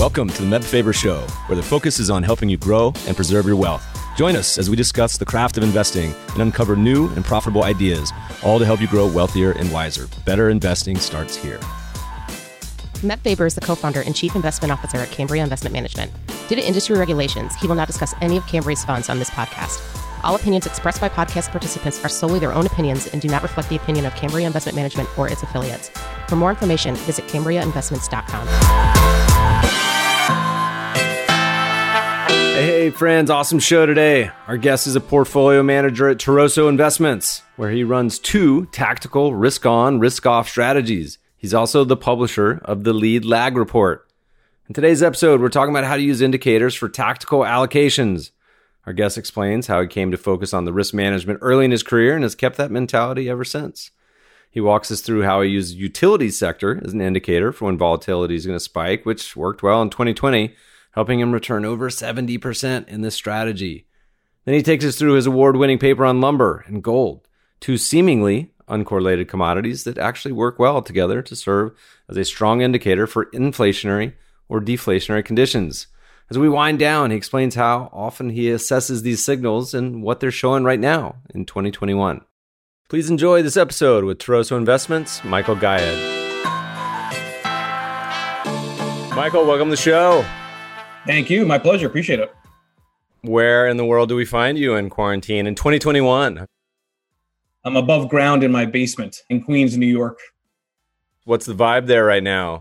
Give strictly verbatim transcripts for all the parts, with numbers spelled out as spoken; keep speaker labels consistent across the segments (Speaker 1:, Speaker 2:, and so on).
Speaker 1: Welcome to the Meb Faber Show, where the focus is on helping you grow and preserve your wealth. Join us as we discuss the craft of investing and uncover new and profitable ideas, all to help you grow wealthier and wiser. Better investing starts here.
Speaker 2: Meb Faber is the co-founder and chief investment officer at Cambria Investment Management. Due to industry regulations, he will not discuss any of Cambria's funds on this podcast. All opinions expressed by podcast participants are solely their own opinions and do not reflect the opinion of Cambria Investment Management or its affiliates. For more information, visit cambria investments dot com.
Speaker 1: Hey friends, awesome show today. Our guest is a portfolio manager at Turoso Investments, where he runs two tactical risk-on, risk-off strategies. He's also the publisher of the Lead Lag Report. In today's episode, we're talking about how to use indicators for tactical allocations. Our guest explains how he came to focus on the risk management early in his career and has kept that mentality ever since. He walks us through how he used the utilities sector as an indicator for when volatility is going to spike, which worked well in twenty twenty, helping him return over seventy percent in this strategy. Then he takes us through his award-winning paper on lumber and gold, two seemingly uncorrelated commodities that actually work well together to serve as a strong indicator for inflationary or deflationary conditions. As we wind down, he explains how often he assesses these signals and what they're showing right now in twenty twenty-one. Please enjoy this episode with Turoso Investments, Michael Gayed. Michael, welcome to the show.
Speaker 3: Thank you. My pleasure. Appreciate it.
Speaker 1: Where in the world do we find you in quarantine in twenty twenty-one?
Speaker 3: I'm above ground in my basement in Queens, New York.
Speaker 1: What's the vibe there right now?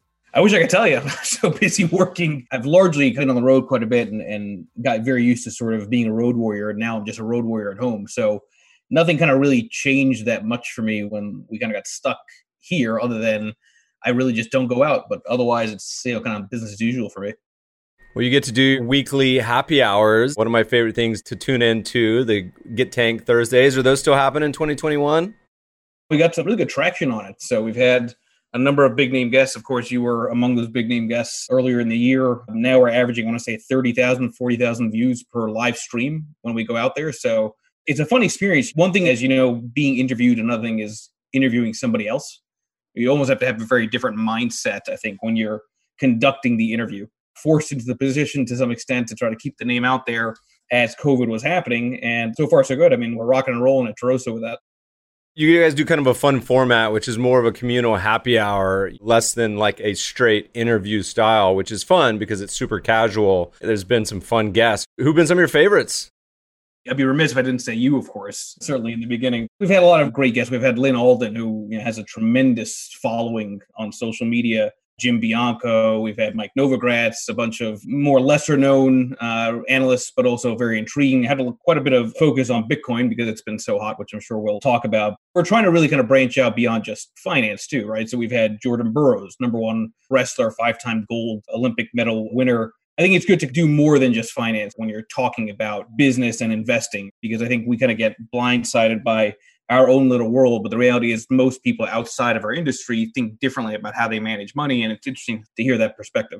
Speaker 3: I wish I could tell you. I'm so busy working. I've largely been on the road quite a bit and, and got very used to sort of being a road warrior. And now I'm just a road warrior at home. So nothing kind of really changed that much for me when we kind of got stuck here, other than I really just don't go out. But otherwise, it's, you know, kind of business as usual for me.
Speaker 1: Well, you get to do weekly happy hours. One of my favorite things to tune into, the Get Tank Thursdays. Are those still happening in twenty twenty-one?
Speaker 3: We got some really good traction on it. So we've had a number of big name guests. Of course, you were among those big name guests earlier in the year. Now we're averaging, I want to say, thirty thousand, forty thousand views per live stream when we go out there. So it's a fun experience. One thing is, you know, being interviewed. Another thing is interviewing somebody else. You almost have to have a very different mindset, I think, when you're conducting the interview. Forced into the position to some extent to try to keep the name out there as COVID was happening. And so far, so good. I mean, we're rocking and rolling at Turoso with that.
Speaker 1: You guys do kind of a fun format, which is more of a communal happy hour, less than like a straight interview style, which is fun because it's super casual. There's been some fun guests. Who've been some of your favorites?
Speaker 3: I'd be remiss if I didn't say you, of course, certainly in the beginning. We've had a lot of great guests. We've had Lynn Alden, who, you know, has a tremendous following on social media. Jim Bianco, we've had Mike Novogratz, a bunch of more lesser known uh, analysts, but also very intriguing. Had a, quite a bit of focus on Bitcoin because it's been so hot, which I'm sure we'll talk about. We're trying to really kind of branch out beyond just finance too, right? So we've had Jordan Burroughs, number one wrestler, five-time gold Olympic medal winner. I think it's good to do more than just finance when you're talking about business and investing, because I think we kind of get blindsided by our own little world. But the reality is most people outside of our industry think differently about how they manage money. And it's interesting to hear that perspective.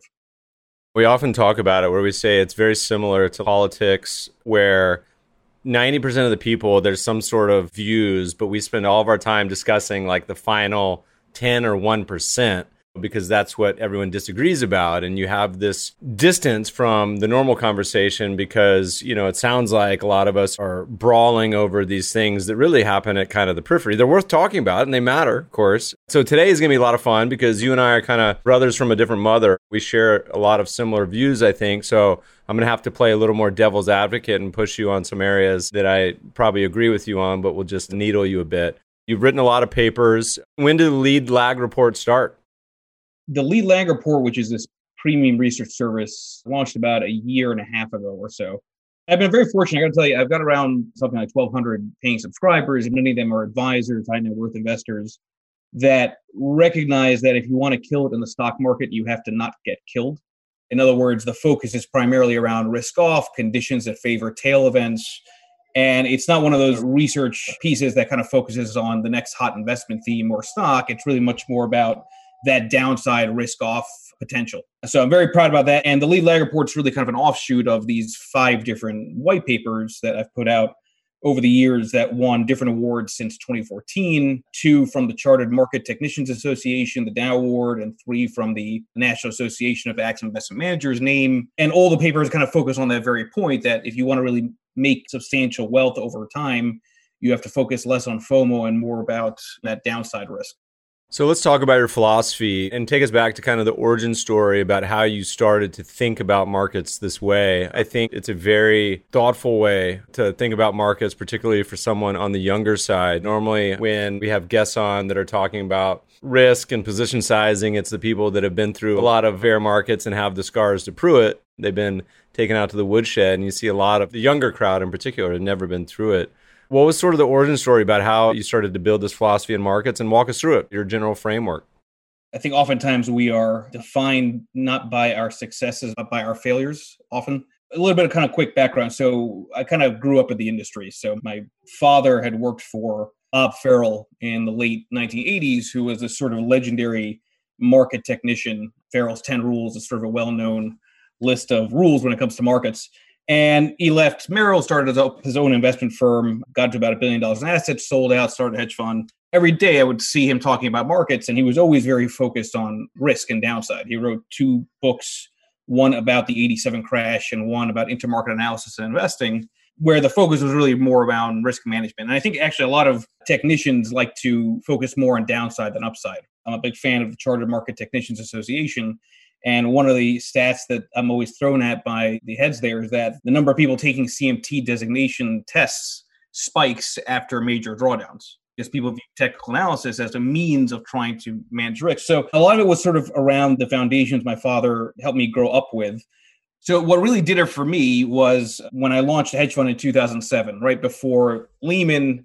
Speaker 1: We often talk about it where we say it's very similar to politics, where ninety percent of the people, there's some sort of views, but we spend all of our time discussing like the final ten or one percent. Because that's what everyone disagrees about. And you have this distance from the normal conversation because, you know, it sounds like a lot of us are brawling over these things that really happen at kind of the periphery. They're worth talking about and they matter, of course. So today is going to be a lot of fun because you and I are kind of brothers from a different mother. We share a lot of similar views, I think. So I'm going to have to play a little more devil's advocate and push you on some areas that I probably agree with you on, but will just needle you a bit. You've written a lot of papers. When did the Lead Lag Report start?
Speaker 3: The Lead Lag Report, which is this premium research service, launched about a year and a half ago or so. I've been very fortunate. I got to tell you, I've got around something like twelve hundred paying subscribers, and many of them are advisors, high net worth investors that recognize that if you want to kill it in the stock market, you have to not get killed. In other words, the focus is primarily around risk off, conditions that favor tail events. And it's not one of those research pieces that kind of focuses on the next hot investment theme or stock. It's really much more about that downside risk off potential. So I'm very proud about that. And the Lead Lag Report is really kind of an offshoot of these five different white papers that I've put out over the years that won different awards since twenty fourteen, two from the Chartered Market Technicians Association, the Dow Award, and three from the National Association of Active Investment Managers name. And all the papers kind of focus on that very point that if you want to really make substantial wealth over time, you have to focus less on FOMO and more about that downside risk.
Speaker 1: So let's talk about your philosophy and take us back to kind of the origin story about how you started to think about markets this way. I think it's a very thoughtful way to think about markets, particularly for someone on the younger side. Normally, when we have guests on that are talking about risk and position sizing, it's the people that have been through a lot of bear markets and have the scars to prove it. They've been taken out to the woodshed, and you see a lot of the younger crowd in particular have never been through it. What was sort of the origin story about how you started to build this philosophy in markets, and walk us through it, your general framework?
Speaker 3: I think oftentimes we are defined not by our successes, but by our failures often. A little bit of kind of quick background. So I kind of grew up in the industry. So my father had worked for Bob Farrell in the late nineteen eighties, who was a sort of legendary market technician. Farrell's ten Rules is sort of a well-known list of rules when it comes to markets. And he left Merrill, started his own investment firm, got to about a billion dollars in assets, sold out, started a hedge fund. Every day I would see him talking about markets, and he was always very focused on risk and downside. He wrote two books, one about the eighty-seven crash and one about intermarket analysis and investing, where the focus was really more around risk management. And I think actually a lot of technicians like to focus more on downside than upside. I'm a big fan of the Chartered Market Technicians Association. And one of the stats that I'm always thrown at by the heads there is that the number of people taking C M T designation tests spikes after major drawdowns, because people view technical analysis as a means of trying to manage risk. So a lot of it was sort of around the foundations my father helped me grow up with. So what really did it for me was when I launched a hedge fund in two thousand seven, right before Lehman,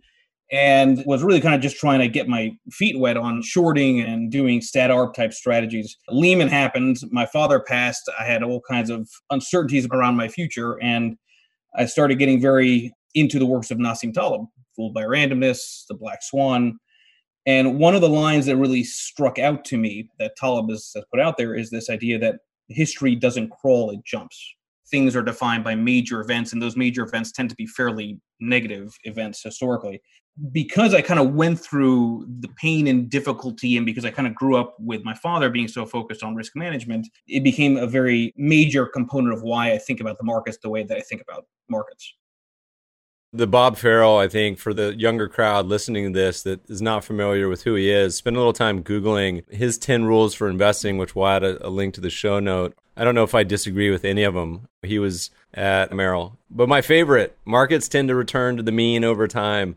Speaker 3: and was really kind of just trying to get my feet wet on shorting and doing stat arb type strategies. Lehman happened. My father passed. I had all kinds of uncertainties around my future. And I started getting very into the works of Nassim Taleb, Fooled by Randomness, The Black Swan. And one of the lines that really struck out to me that Taleb has put out there is this idea that history doesn't crawl, it jumps. Things are defined by major events, and those major events tend to be fairly negative events historically. Because I kind of went through the pain and difficulty, and because I kind of grew up with my father being so focused on risk management, it became a very major component of why I think about the markets the way that I think about markets.
Speaker 1: The Bob Farrell, I think, for the younger crowd listening to this that is not familiar with who he is, spend a little time Googling his ten rules for investing, which we'll add a, a link to the show note. I don't know if I disagree with any of them. He was at Merrill. But my favorite, markets tend to return to the mean over time.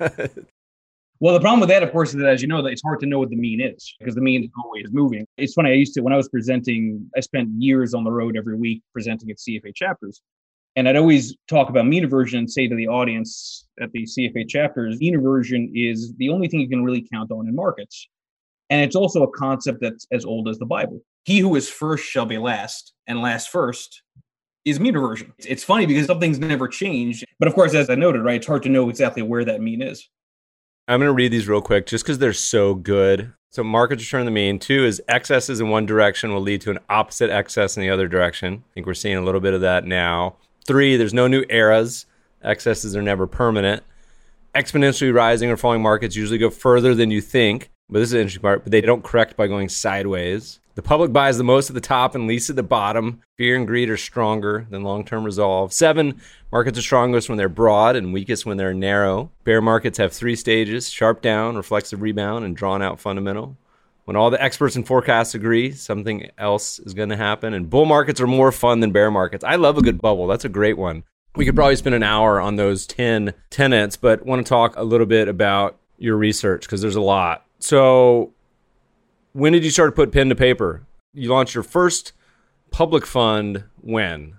Speaker 3: Well, the problem with that, of course, is that, as you know, that it's hard to know what the mean is, because the mean is always moving. It's funny, I used to, when I was presenting, I spent years on the road every week presenting at C F A chapters. And I'd always talk about mean reversion and say to the audience at the C F A chapters, mean reversion is the only thing you can really count on in markets. And it's also a concept that's as old as the Bible. He who is first shall be last, and last first is mean reversion. It's funny because some things never change. But of course, as I noted, right, it's hard to know exactly where that mean is.
Speaker 1: I'm going to read these real quick just because they're so good. So markets return to the mean. Two is excesses in one direction will lead to an opposite excess in the other direction. I think we're seeing a little bit of that now. Three, there's no new eras. Excesses are never permanent. Exponentially rising or falling markets usually go further than you think. But this is an interesting part, but they don't correct by going sideways. The public buys the most at the top and least at the bottom. Fear and greed are stronger than long-term resolve. Seven, markets are strongest when they're broad and weakest when they're narrow. Bear markets have three stages: sharp down, reflexive rebound, and drawn-out fundamental. When all the experts and forecasts agree, something else is going to happen. And bull markets are more fun than bear markets. I love a good bubble. That's a great one. We could probably spend an hour on those ten tenets, but want to talk a little bit about your research because there's a lot. So when did you start to put pen to paper? You launched your first public fund when?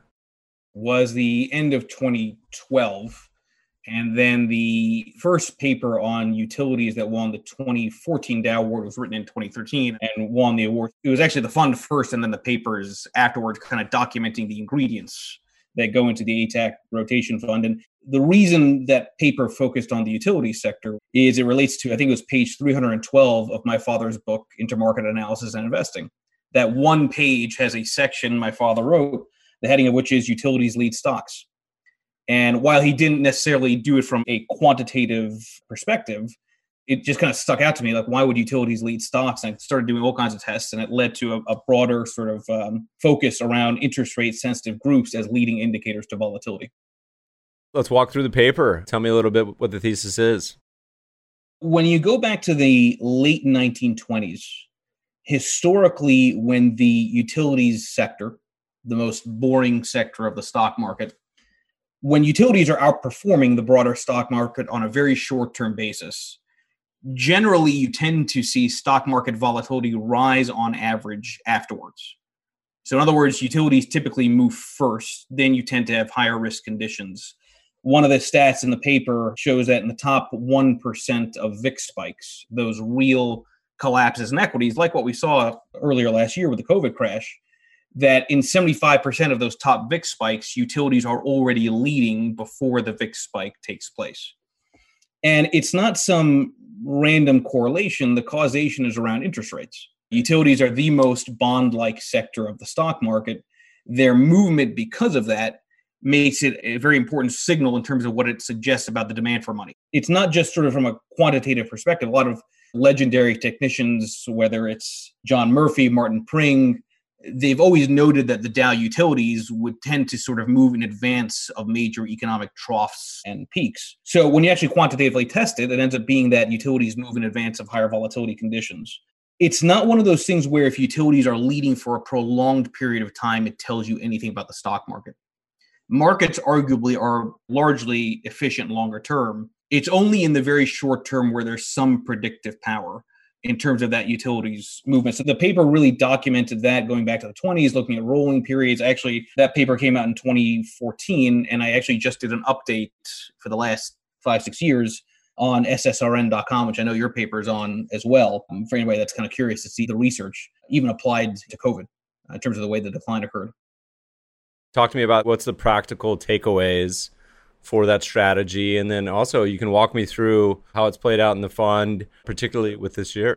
Speaker 3: Was the end of twenty twelve. And then the first paper on utilities that won the twenty fourteen Dow Award was written in twenty thirteen and won the award. It was actually the fund first and then the papers afterwards kind of documenting the ingredients that go into the A TAC rotation fund. And the reason that paper focused on the utility sector is it relates to, I think it was page three hundred twelve of my father's book, Intermarket Analysis and Investing. That one page has a section my father wrote, the heading of which is Utilities Lead Stocks. And while he didn't necessarily do it from a quantitative perspective, it just kind of stuck out to me, like, why would utilities lead stocks? And I started doing all kinds of tests, and it led to a, a broader sort of um, focus around interest rate sensitive groups as leading indicators to volatility.
Speaker 1: Let's walk through the paper. Tell me a little bit what the thesis is.
Speaker 3: When you go back to the late nineteen twenties, historically, when the utilities sector, the most boring sector of the stock market, when utilities are outperforming the broader stock market on a very short-term basis, generally you tend to see stock market volatility rise on average afterwards. So in other words, utilities typically move first, then you tend to have higher risk conditions. One of the stats in the paper shows that in the top one percent of V I X spikes, those real collapses in equities, like what we saw earlier last year with the COVID crash, that in seventy-five percent of those top V I X spikes, utilities are already leading before the V I X spike takes place. And it's not some random correlation. The causation is around interest rates. Utilities are the most bond-like sector of the stock market. Their movement because of that makes it a very important signal in terms of what it suggests about the demand for money. It's not just sort of from a quantitative perspective. A lot of legendary technicians, whether it's John Murphy, Martin Pring, they've always noted that the Dow utilities would tend to sort of move in advance of major economic troughs and peaks. So when you actually quantitatively test it, it ends up being that utilities move in advance of higher volatility conditions. It's not one of those things where if utilities are leading for a prolonged period of time, it tells you anything about the stock market. Markets arguably are largely efficient longer term. It's only in the very short term where there's some predictive power in terms of that utilities movement. So the paper really documented that going back to the twenties, looking at rolling periods. Actually, that paper came out in twenty fourteen, and I actually just did an update for the last five, six years on S S R N dot com, which I know your paper is on as well, um, for anybody that's kind of curious to see the research, even applied to COVID, uh, in terms of the way the decline occurred.
Speaker 1: Talk to me about what's the practical takeaways for that strategy. And then also you can walk me through how it's played out in the fund, particularly with this year.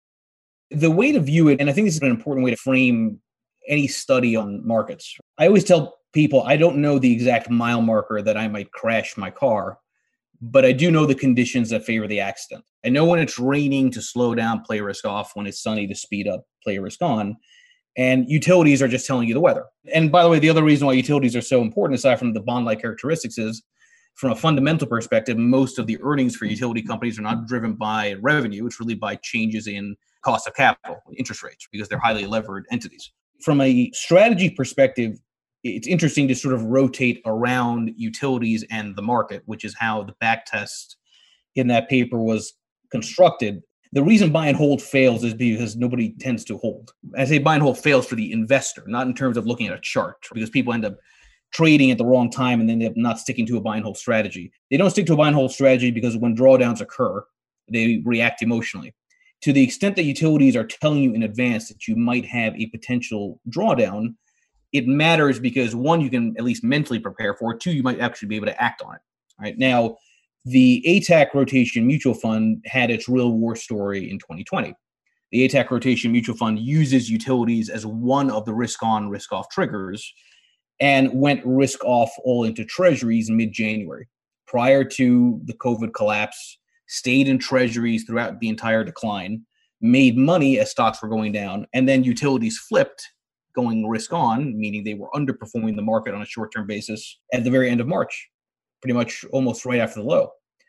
Speaker 3: The way to view it, and I think this is an important way to frame any study on markets. I always tell people, I don't know the exact mile marker that I might crash my car, but I do know the conditions that favor the accident. I know when it's raining to slow down, play risk off. When it's sunny to speed up, play risk on. And utilities are just telling you the weather. And by the way, the other reason why utilities are so important, aside from the bond-like characteristics, is from a fundamental perspective, most of the earnings for utility companies are not driven by revenue. It's really by changes in cost of capital, interest rates, because they're highly levered entities. From a strategy perspective, it's interesting to sort of rotate around utilities and the market, which is how the back test in that paper was constructed. The reason buy and hold fails is because nobody tends to hold. I say buy and hold fails for the investor, not in terms of looking at a chart, because people end up trading at the wrong time and then they're not sticking to a buy and hold strategy. They don't stick to a buy and hold strategy because when drawdowns occur, they react emotionally. To the extent that utilities are telling you in advance that you might have a potential drawdown, it matters because one, you can at least mentally prepare for it. Two, you might actually be able to act on it. All right. Now, the A T A C Rotation Mutual Fund had its real war story in twenty twenty. The A T A C Rotation Mutual Fund uses utilities as one of the risk-on, risk-off triggers and went risk-off all into treasuries in mid-January. Prior to the COVID collapse, stayed in treasuries throughout the entire decline, made money as stocks were going down, and then utilities flipped, going risk-on, meaning they were underperforming the market on a short-term basis at the very end of March, pretty much almost right after the low.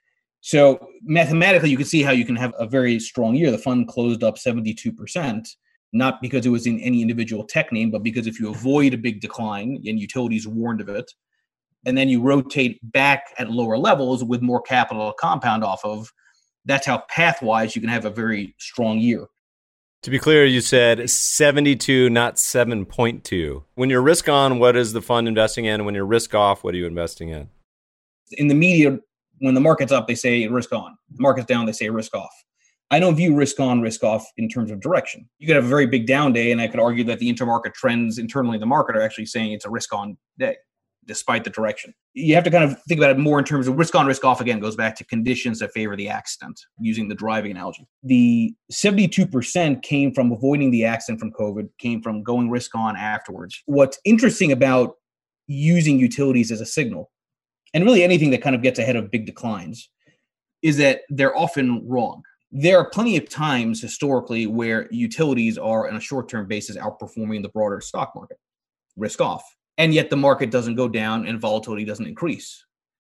Speaker 3: So mathematically, you can see how you can have a very strong year. The fund closed up seventy-two percent, not because it was in any individual tech name, but because if you avoid a big decline and utilities warned of it, and then you rotate back at lower levels with more capital to compound off of, that's how pathwise you can have a very strong year.
Speaker 1: To be clear, you said seventy-two, not seven point two. When you're risk on, what is the fund investing in? When you're risk off, what are you investing in?
Speaker 3: In the media, when the market's up, they say risk on. The market's down, they say risk off. I don't view risk on, risk off in terms of direction. You could have a very big down day, and I could argue that the intermarket trends internally in the market are actually saying it's a risk on day, despite the direction. You have to kind of think about it more in terms of risk on, risk off. Again, goes back to conditions that favor the accident, using the driving analogy. The seventy-two percent came from avoiding the accident from COVID, came from going risk on afterwards. What's interesting about using utilities as a signal and really anything that kind of gets ahead of big declines, is that they're often wrong. There are plenty of times historically where utilities are on a short-term basis outperforming the broader stock market, risk off. And yet the market doesn't go down and volatility doesn't increase.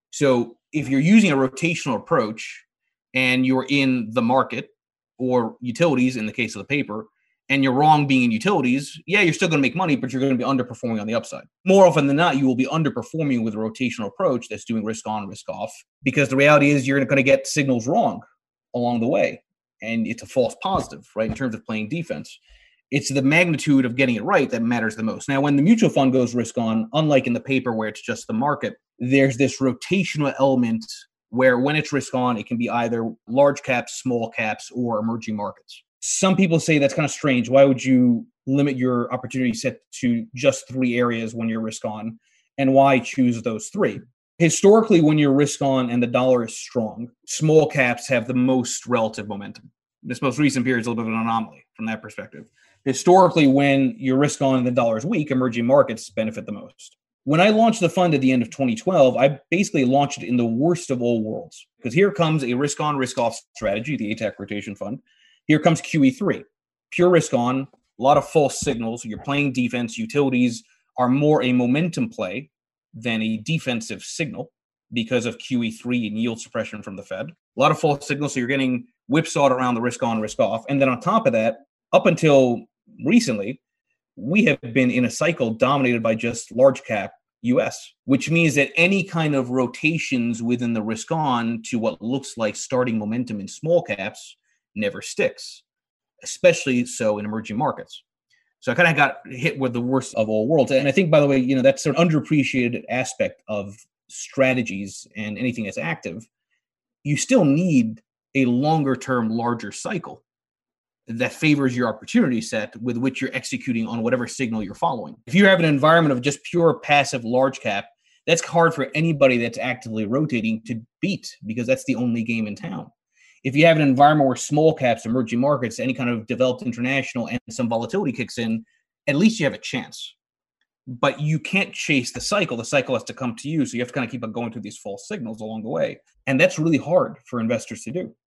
Speaker 3: So if you're using a rotational approach and you're in the market or utilities in the case of the paper, and you're wrong being in utilities, yeah, you're still going to make money, but you're going to be underperforming on the upside. More often than not, you will be underperforming with a rotational approach that's doing risk on, risk off, because the reality is you're going to get signals wrong along the way. And it's a false positive, right, in terms of playing defense. It's the magnitude of getting it right that matters the most. Now, when the mutual fund goes risk on, unlike in the paper where it's just the market, there's this rotational element where when it's risk on, it can be either large caps, small caps, or emerging markets. Some people say that's kind of strange. Why would you limit your opportunity set to just three areas when you're risk on? And why choose those three? Historically, when you're risk on and the dollar is strong, small caps have the most relative momentum. This most recent period is a little bit of an anomaly from that perspective. Historically, when you're risk on and the dollar is weak, emerging markets benefit the most. When I launched the fund at the end of twenty twelve, I basically launched it in the worst of all worlds, because here comes a risk on, risk off strategy, the A TAC rotation fund. Here comes Q E three, pure risk on, a lot of false signals. You're playing defense. Utilities are more a momentum play than a defensive signal because of Q E three and yield suppression from the Fed. A lot of false signals, so you're getting whipsawed around the risk on, risk off. And then on top of that, up until recently, we have been in a cycle dominated by just large cap U S, which means that any kind of rotations within the risk on to what looks like starting momentum in small caps never sticks, especially so in emerging markets. So I kind of got hit with the worst of all worlds. And I think, by the way, you know, that's an underappreciated aspect of strategies and anything that's active. You still need a longer term, larger cycle that favors your opportunity set with which you're executing on whatever signal you're following. If you have an environment of just pure passive large cap, that's hard for anybody that's actively rotating to beat, because that's the only game in town. If you have an environment where small caps, emerging markets, any kind of developed international, and some volatility kicks in, at least you have a chance. But you can't chase the cycle. The cycle has to come to you. So you have to kind of keep on going through these false signals along the way. And that's really hard for investors to do.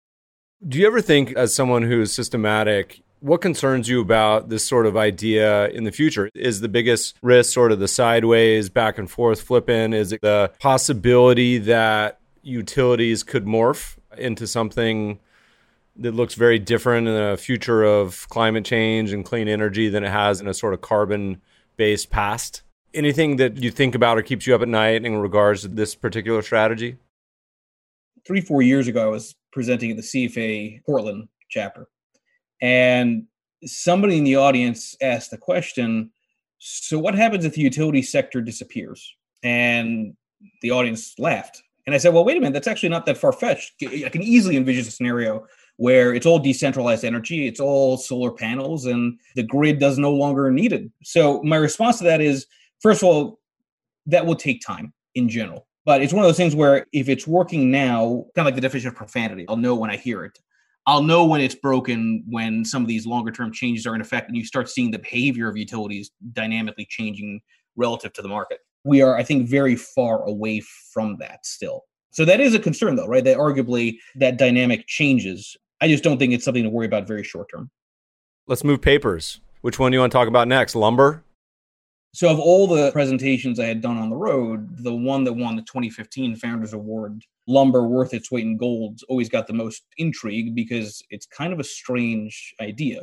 Speaker 1: Do you ever think, as someone who's systematic, what concerns you about this sort of idea in the future? Is the biggest risk sort of the sideways, back and forth flipping? Is it the possibility that utilities could morph into something that looks very different in the future of climate change and clean energy than it has in a sort of carbon-based past? Anything that you think about or keeps you up at night in regards to this particular strategy?
Speaker 3: Three, four years ago, I was presenting at the C F A Portland chapter, and somebody in the audience asked the question, so what happens if the utility sector disappears? And the audience laughed. And I said, well, wait a minute, that's actually not that far-fetched. I can easily envision a scenario where it's all decentralized energy, it's all solar panels, and the grid does no longer need it. So my response to that is, first of all, that will take time in general. But it's one of those things where if it's working now, kind of like the definition of profanity, I'll know when I hear it. I'll know when it's broken, when some of these longer-term changes are in effect, and you start seeing the behavior of utilities dynamically changing relative to the market. We are, I think, very far away from that still. So that is a concern, though, right? That arguably that dynamic changes. I just don't think it's something to worry about very short term.
Speaker 1: Let's move papers. Which one do you want to talk about next? Lumber?
Speaker 3: So of all the presentations I had done on the road, the one that won the twenty fifteen Founders Award, Lumber Worth Its Weight in Gold, always got the most intrigue because it's kind of a strange idea.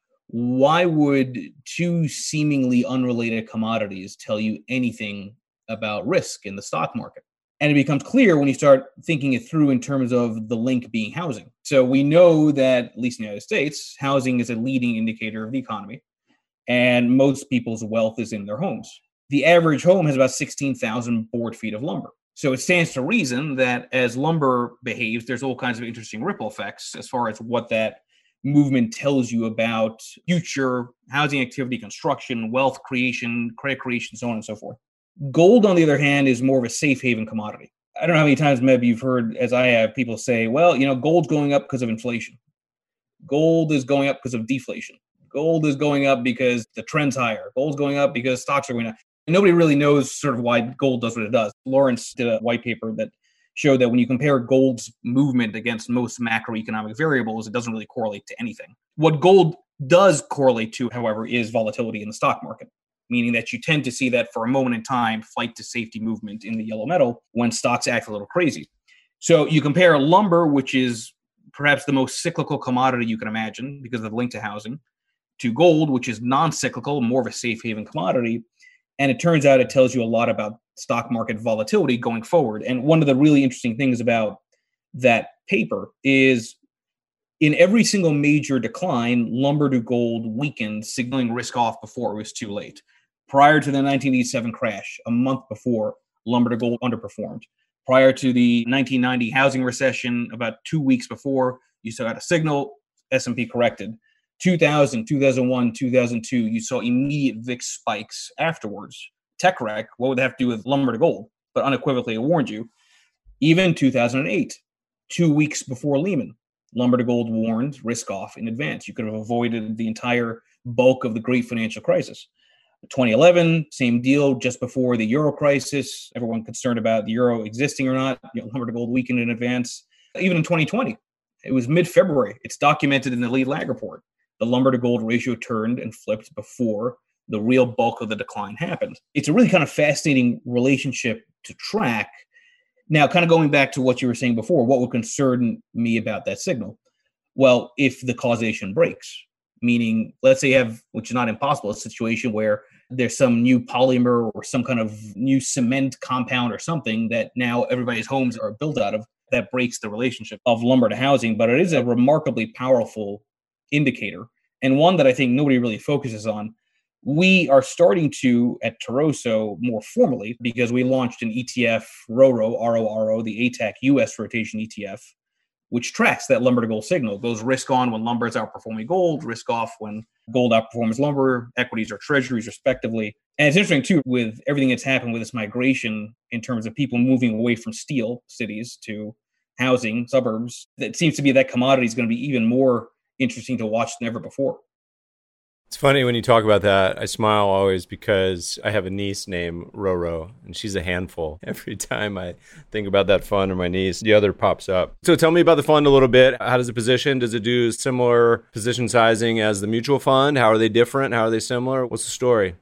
Speaker 3: Why would two seemingly unrelated commodities tell you anything about risk in the stock market? And it becomes clear when you start thinking it through in terms of the link being housing. So we know that, at least in the United States, housing is a leading indicator of the economy, and most people's wealth is in their homes. The average home has about sixteen thousand board feet of lumber. So it stands to reason that as lumber behaves, there's all kinds of interesting ripple effects as far as what that movement tells you about future housing activity, construction, wealth creation, credit creation, so on and so forth. Gold, on the other hand, is more of a safe haven commodity. I don't know how many times maybe you've heard, as I have, people say, well, you know, gold's going up because of inflation. Gold is going up because of deflation. Gold is going up because the trend's higher. Gold's going up because stocks are going up. Nobody really knows sort of why gold does what it does. Lawrence did a white paper that showed that when you compare gold's movement against most macroeconomic variables, it doesn't really correlate to anything. What gold does correlate to, however, is volatility in the stock market, meaning that you tend to see that for a moment in time, flight to safety movement in the yellow metal when stocks act a little crazy. So you compare lumber, which is perhaps the most cyclical commodity you can imagine because of the link to housing, to gold, which is non-cyclical, more of a safe haven commodity. And it turns out it tells you a lot about stock market volatility going forward. And one of the really interesting things about that paper is in every single major decline, lumber to gold weakened, signaling risk off before it was too late. Prior to the nineteen eighty-seven crash, a month before, lumber to gold underperformed. Prior to the nineteen ninety housing recession, about two weeks before, you still got a signal, S and P corrected. two thousand, two thousand one, two thousand two, you saw immediate V I X spikes afterwards. Tech wreck, what would that have to do with lumber to gold? But unequivocally, it warned you. Even two thousand eight, two weeks before Lehman, lumber to gold warned risk off in advance. You could have avoided the entire bulk of the great financial crisis. twenty eleven, same deal, just before the euro crisis. Everyone concerned about the euro existing or not. You know, lumber to gold weakened in advance. Even in twenty twenty, it was mid-February. It's documented in the lead lag report. The lumber to gold ratio turned and flipped before the real bulk of the decline happened. It's a really kind of fascinating relationship to track. Now, kind of going back to what you were saying before, what would concern me about that signal? Well, if the causation breaks, meaning let's say you have, which is not impossible, a situation where there's some new polymer or some kind of new cement compound or something that now everybody's homes are built out of, that breaks the relationship of lumber to housing. But it is a remarkably powerful indicator, and one that I think nobody really focuses on. We are starting to, at Taroso, more formally, because we launched an E T F, RORO, R O R O, the A T A C U S rotation E T F, which tracks that lumber to gold signal. It goes risk on when lumber is outperforming gold, risk off when gold outperforms lumber, equities or treasuries, respectively. And it's interesting, too, with everything that's happened with this migration in terms of people moving away from steel cities to housing, suburbs, it seems to be that commodity is going to be even more interesting to watch than ever before.
Speaker 1: It's funny when you talk about that. I smile always because I have a niece named Roro, and she's a handful. Every time I think about that fund or my niece, the other pops up. So tell me about the fund a little bit. How does it position? Does it do similar position sizing as the mutual fund? How are they different? How are they similar? What's the story?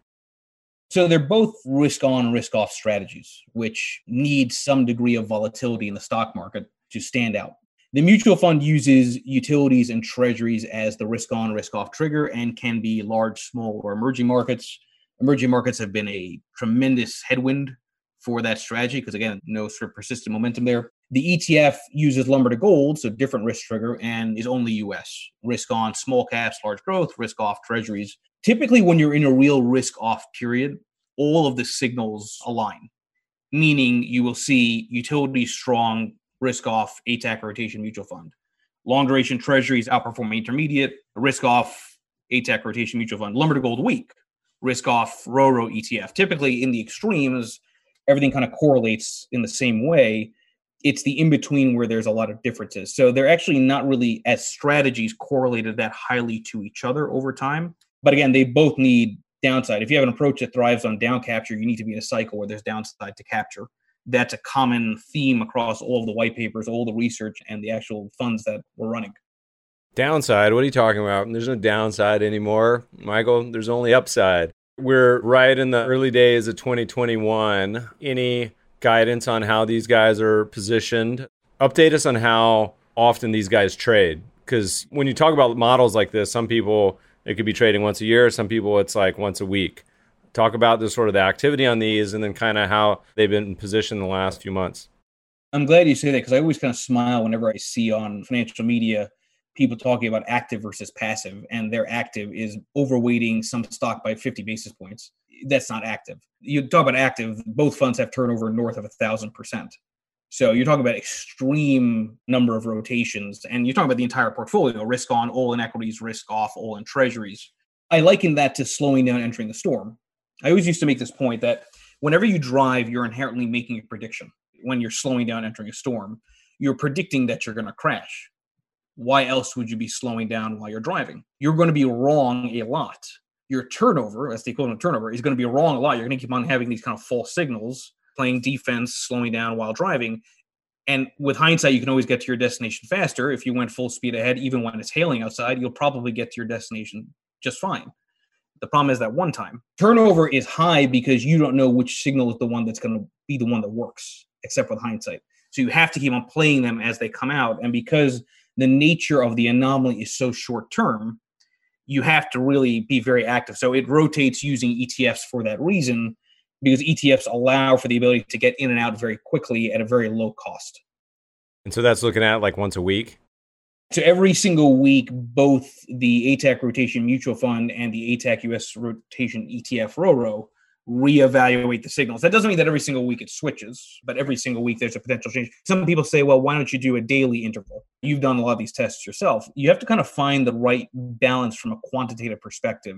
Speaker 3: So they're both risk-on, risk-off strategies, which need some degree of volatility in the stock market to stand out. The mutual fund uses utilities and treasuries as the risk-on, risk-off trigger and can be large, small, or emerging markets. Emerging markets have been a tremendous headwind for that strategy because, again, no sort of persistent momentum there. The E T F uses lumber to gold, so different risk trigger, and is only U S. Risk-on, small caps, large growth, risk-off treasuries. Typically, when you're in a real risk-off period, all of the signals align, meaning you will see utility strong, risk-off, A T A C rotation mutual fund. Long-duration treasuries outperforming intermediate, risk-off, A T A C rotation mutual fund. Lumber to gold weak, risk-off, RORO E T F. Typically, in the extremes, everything kind of correlates in the same way. It's the in-between where there's a lot of differences. So they're actually not really, as strategies, correlated that highly to each other over time. But again, they both need downside. If you have an approach that thrives on down capture, you need to be in a cycle where there's downside to capture. That's a common theme across all of the white papers, all the research, and the actual funds that we're running.
Speaker 1: Downside? What are you talking about? There's no downside anymore, Michael. There's only upside. We're right in the early days of twenty twenty-one. Any guidance on how these guys are positioned? Update us on how often these guys trade. Because when you talk about models like this, some people, it could be trading once a year. Some people, it's like once a week. Talk about the sort of the activity on these and then kind of how they've been positioned in the last few months.
Speaker 3: I'm glad you say that because I always kind of smile whenever I see on financial media people talking about active versus passive, and their active is overweighting some stock by fifty basis points. That's not active. You talk about active, both funds have turnover north of a thousand percent. So you're talking about extreme number of rotations, and you're talking about the entire portfolio, risk on, all in equities, risk off, all in treasuries. I liken that to slowing down entering the storm. I always used to make this point that whenever you drive, you're inherently making a prediction. When you're slowing down entering a storm, you're predicting that you're going to crash. Why else would you be slowing down while you're driving? You're going to be wrong a lot. your turnover, that's the equivalent of turnover, is going to be wrong a lot. You're going to keep on having these kind of false signals, playing defense, slowing down while driving. And with hindsight, you can always get to your destination faster. If you went full speed ahead, even when it's hailing outside, you'll probably get to your destination just fine. The problem is that one time. Turnover is high because you don't know which signal is the one that's going to be the one that works, except with hindsight. So you have to keep on playing them as they come out. And because the nature of the anomaly is so short term, you have to really be very active. So it rotates using E T Fs for that reason, because E T Fs allow for the ability to get in and out very quickly at a very low cost.
Speaker 1: And so that's looking at like once a week?
Speaker 3: So every single week, both the A TAC Rotation Mutual Fund and the A TAC U S Rotation E T F R O R O reevaluate the signals. That doesn't mean that every single week it switches, but every single week there's a potential change. Some people say, well, why don't you do a daily interval? You've done a lot of these tests yourself. You have to kind of find the right balance from a quantitative perspective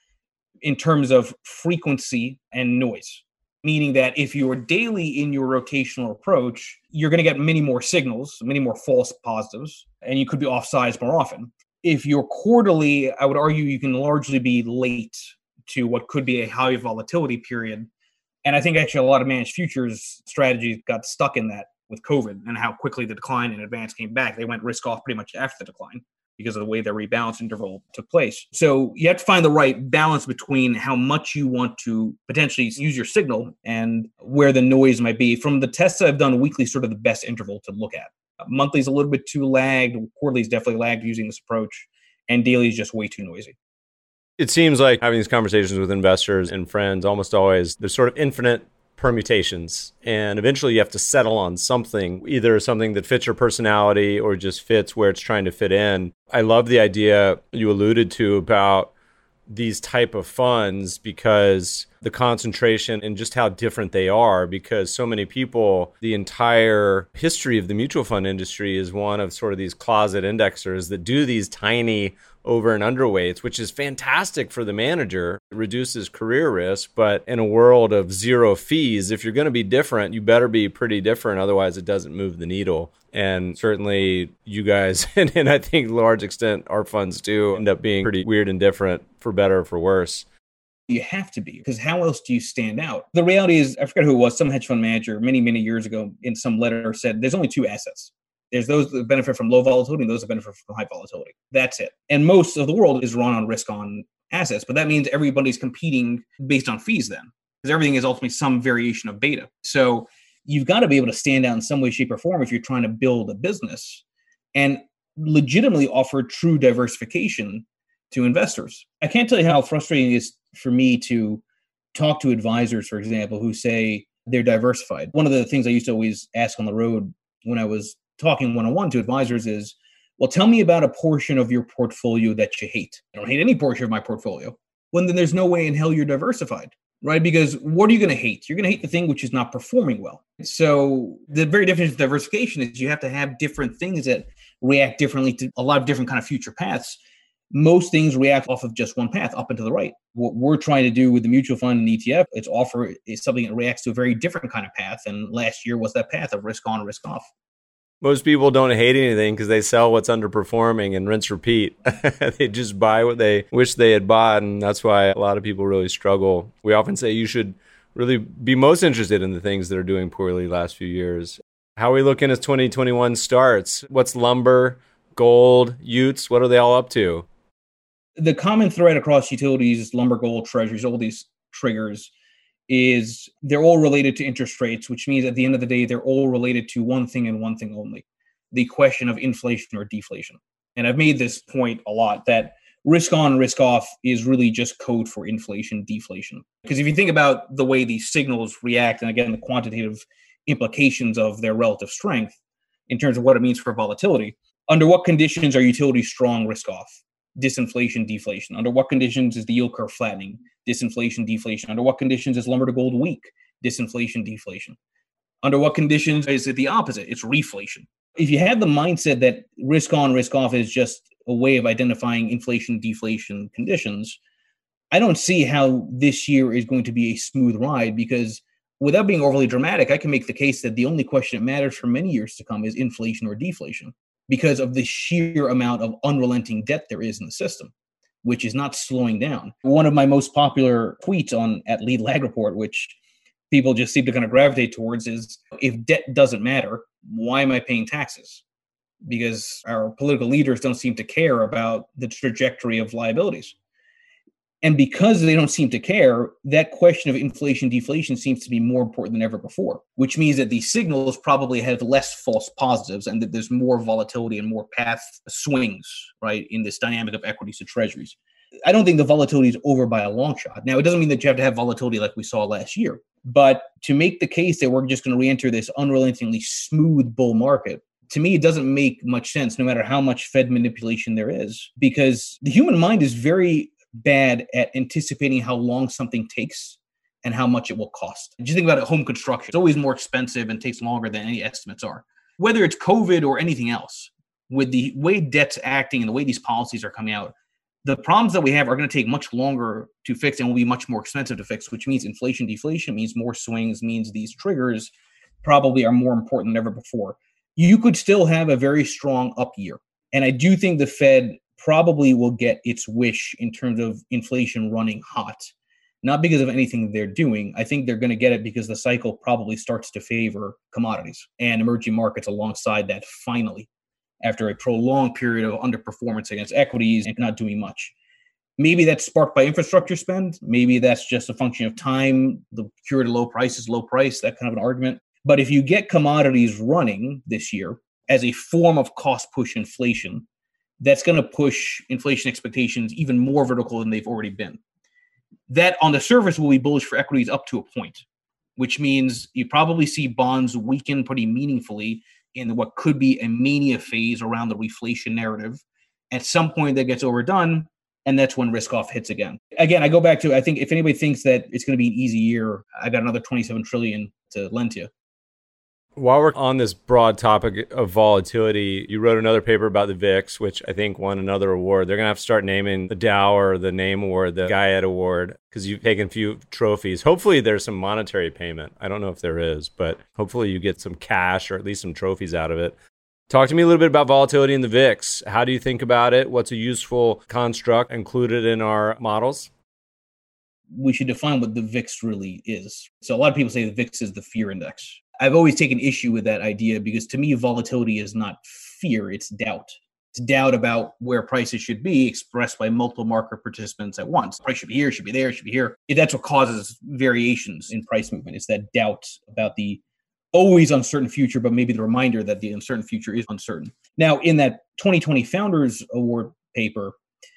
Speaker 3: in terms of frequency and noise, meaning that if you're daily in your rotational approach, you're going to get many more signals, many more false positives, and you could be offsides more often. If you're quarterly, I would argue you can largely be late to what could be a high volatility period. And I think actually a lot of managed futures strategies got stuck in that with COVID and how quickly the decline in advance came back. They went risk off pretty much after the decline because of the way their rebalance interval took place. So you have to find the right balance between how much you want to potentially use your signal and where the noise might be. From the tests I've done, weekly is sort of the best interval to look at. Monthly is a little bit too lagged. Quarterly is definitely lagged using this approach. And daily is just way too noisy.
Speaker 1: It seems like having these conversations with investors and friends, almost always, there's sort of infinite permutations. And eventually you have to settle on something, either something that fits your personality or just fits where it's trying to fit in. I love the idea you alluded to about these type of funds, because the concentration and just how different they are, because so many people, the entire history of the mutual fund industry is one of sort of these closet indexers that do these tiny over and underweights, which is fantastic for the manager. It reduces career risk, but in a world of zero fees, if you're going to be different, you better be pretty different. Otherwise, it doesn't move the needle. And certainly you guys, and, and I think to a large extent our funds too, end up being pretty weird and different, for better or for worse.
Speaker 3: You have to be, because how else do you stand out? The reality is, I forget who it was, some hedge fund manager many, many years ago in some letter said there's only two assets. There's those that benefit from low volatility and those that benefit from high volatility. That's it. And most of the world is run on risk on assets, but that means everybody's competing based on fees then, because everything is ultimately some variation of beta. So you've got to be able to stand out in some way, shape, or form if you're trying to build a business and legitimately offer true diversification to investors. I can't tell you how frustrating it is for me to talk to advisors, for example, who say they're diversified. One of the things I used to always ask on the road when I was talking one-on-one to advisors is, well, tell me about a portion of your portfolio that you hate. I don't hate any portion of my portfolio. Well, then there's no way in hell you're diversified, right? Because what are you going to hate? You're going to hate the thing which is not performing well. So the very definition of diversification is you have to have different things that react differently to a lot of different kind of future paths. Most things react off of just one path, up and to the right. What we're trying to do with the mutual fund and E T F, it's offer is something that reacts to a very different kind of path. And last year was that path of risk on, risk off.
Speaker 1: Most people don't hate anything because they sell what's underperforming and rinse repeat. They just buy what they wish they had bought. And that's why a lot of people really struggle. We often say you should really be most interested in the things that are doing poorly the last few years. How are we looking as twenty twenty-one starts? What's lumber, gold, Utes? What are they all up to?
Speaker 3: The common thread across utilities, lumber, gold, treasuries, all these triggers, is they're all related to interest rates, which means at the end of the day, they're all related to one thing and one thing only, the question of inflation or deflation. And I've made this point a lot, that risk on, risk off is really just code for inflation, deflation. Because if you think about the way these signals react, and again, the quantitative implications of their relative strength in terms of what it means for volatility, under what conditions are utilities strong, risk off? Disinflation, deflation. Under what conditions is the yield curve flattening? Disinflation, deflation. Under what conditions is lumber to gold weak? Disinflation, deflation. Under what conditions is it the opposite? It's reflation. If you have the mindset that risk on, risk off is just a way of identifying inflation, deflation conditions, I don't see how this year is going to be a smooth ride, because without being overly dramatic, I can make the case that the only question that matters for many years to come is inflation or deflation, because of the sheer amount of unrelenting debt there is in the system. which is not slowing down. One of my most popular tweets on at Lead Lag Report, which people just seem to kind of gravitate towards, is if debt doesn't matter, why am I paying taxes? Because our political leaders don't seem to care about the trajectory of liabilities. And because they don't seem to care, that question of inflation deflation seems to be more important than ever before, which means that these signals probably have less false positives and that there's more volatility and more path swings, right, in this dynamic of equities to treasuries. I don't think the volatility is over by a long shot. Now, it doesn't mean that you have to have volatility like we saw last year, but to make the case that we're just going to re-enter this unrelentingly smooth bull market, to me, it doesn't make much sense, no matter how much Fed manipulation there is, because the human mind is very bad at anticipating how long something takes and how much it will cost. Just think about it, home construction. It's always more expensive and takes longer than any estimates are. Whether it's COVID or anything else, with the way debt's acting and the way these policies are coming out, the problems that we have are going to take much longer to fix and will be much more expensive to fix, which means inflation deflation, means more swings, means these triggers probably are more important than ever before. You could still have a very strong up year. And I do think the Fed probably will get its wish in terms of inflation running hot, not because of anything they're doing. I think they're going to get it because the cycle probably starts to favor commodities and emerging markets alongside that finally, after a prolonged period of underperformance against equities and not doing much. Maybe that's sparked by infrastructure spend. Maybe that's just a function of time. The cure to low prices, low price, that kind of an argument. But if you get commodities running this year as a form of cost push inflation, that's going to push inflation expectations even more vertical than they've already been. That on the surface will be bullish for equities up to a point, which means you probably see bonds weaken pretty meaningfully in what could be a mania phase around the reflation narrative. At some point that gets overdone, and that's when risk off hits again. Again, I go back to, I think if anybody thinks that it's going to be an easy year, I got another twenty-seven trillion to lend to you.
Speaker 1: While we're on this broad topic of volatility, you wrote another paper about the V I X, which I think won another award. They're going to have to start naming the Dow or the Name Award, the Guyette Award, because you've taken a few trophies. Hopefully there's some monetary payment. I don't know if there is, but hopefully you get some cash or at least some trophies out of it. Talk to me a little bit about volatility in the V I X. How do you think about it? What's a useful construct included in our models?
Speaker 3: We should define what the V I X really is. So a lot of people say the V I X is the fear index. I've always taken issue with that idea because to me, volatility is not fear, it's doubt. It's doubt about where prices should be expressed by multiple market participants at once. Price should be here, should be there, should be here. That's what causes variations in price movement. It's that doubt about the always uncertain future, but maybe the reminder that the uncertain future is uncertain. Now, in that twenty twenty Founders Award paper,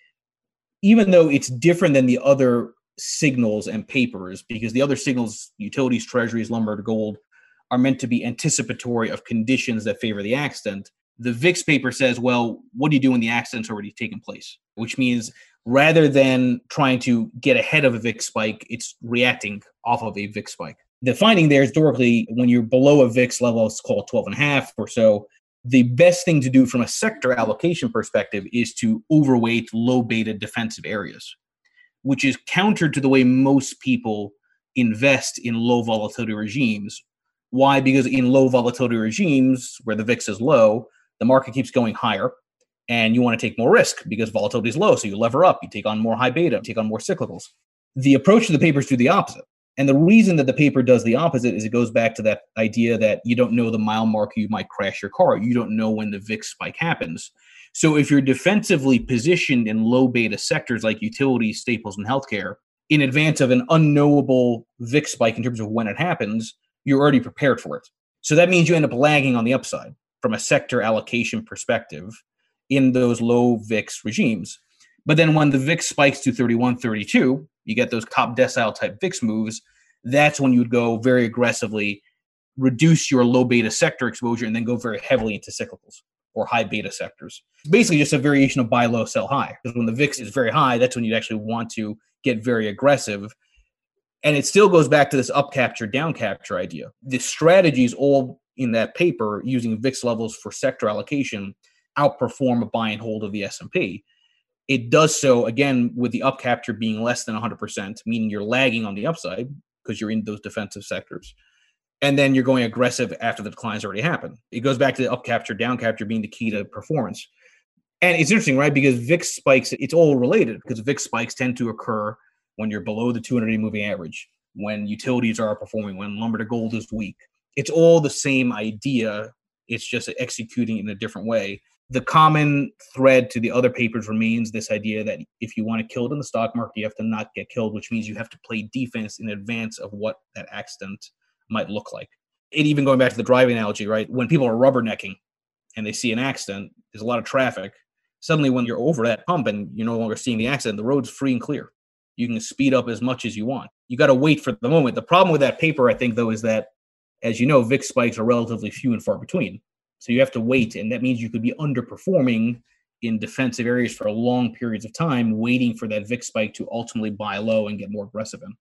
Speaker 3: even though it's different than the other signals and papers, because the other signals, utilities, treasuries, lumber, gold, are meant to be anticipatory of conditions that favor the accident. The V I X paper says, well, what do you do when the accident's already taken place? Which means rather than trying to get ahead of a V I X spike, it's reacting off of a V I X spike. The finding there historically, when you're below a V I X level, it's called twelve and a half or so. The best thing to do from a sector allocation perspective is to overweight low beta defensive areas, which is counter to the way most people invest in low volatility regimes. Why? Because in low volatility regimes where the V I X is low, the market keeps going higher and you want to take more risk because volatility is low. So you lever up, you take on more high beta, take on more cyclicals. The approach to the paper is to do the opposite. And the reason that the paper does the opposite is it goes back to that idea that you don't know the mile marker, you might crash your car. You don't know when the V I X spike happens. So if you're defensively positioned in low beta sectors like utilities, staples, and healthcare, in advance of an unknowable V I X spike in terms of when it happens, you're already prepared for it. So that means you end up lagging on the upside from a sector allocation perspective in those low V I X regimes. But then when the V I X spikes to thirty-one, thirty-two, you get those top decile type V I X moves. That's when you would go very aggressively, reduce your low beta sector exposure, and then go very heavily into cyclicals or high beta sectors. It's basically just a variation of buy low, sell high. Because when the V I X is very high, that's when you actually want to get very aggressive. And it still goes back to this up capture, down capture idea. The strategies all in that paper using V I X levels for sector allocation outperform a buy and hold of the S and P. It does so, again, with the up capture being less than one hundred percent, meaning you're lagging on the upside because you're in those defensive sectors. And then you're going aggressive after the declines already happened. It goes back to the up capture, down capture being the key to performance. And it's interesting, right? Because V I X spikes, it's all related because V I X spikes tend to occur when you're below the two hundred day moving average, when utilities are performing, when lumber to gold is weak. It's all the same idea. It's just executing in a different way. The common thread to the other papers remains this idea that if you want to kill it in the stock market, you have to not get killed, which means you have to play defense in advance of what that accident might look like. And even going back to the driving analogy, right? When people are rubbernecking and they see an accident, there's a lot of traffic. Suddenly, when you're over that hump and you're no longer seeing the accident, the road's free and clear. You can speed up as much as you want. You got to wait for the moment. The problem with that paper, I think, though, is that, as you know, V I X spikes are relatively few and far between. So you have to wait, and that means you could be underperforming in defensive areas for long periods of time, waiting for that V I X spike to ultimately buy low and get more aggressive in.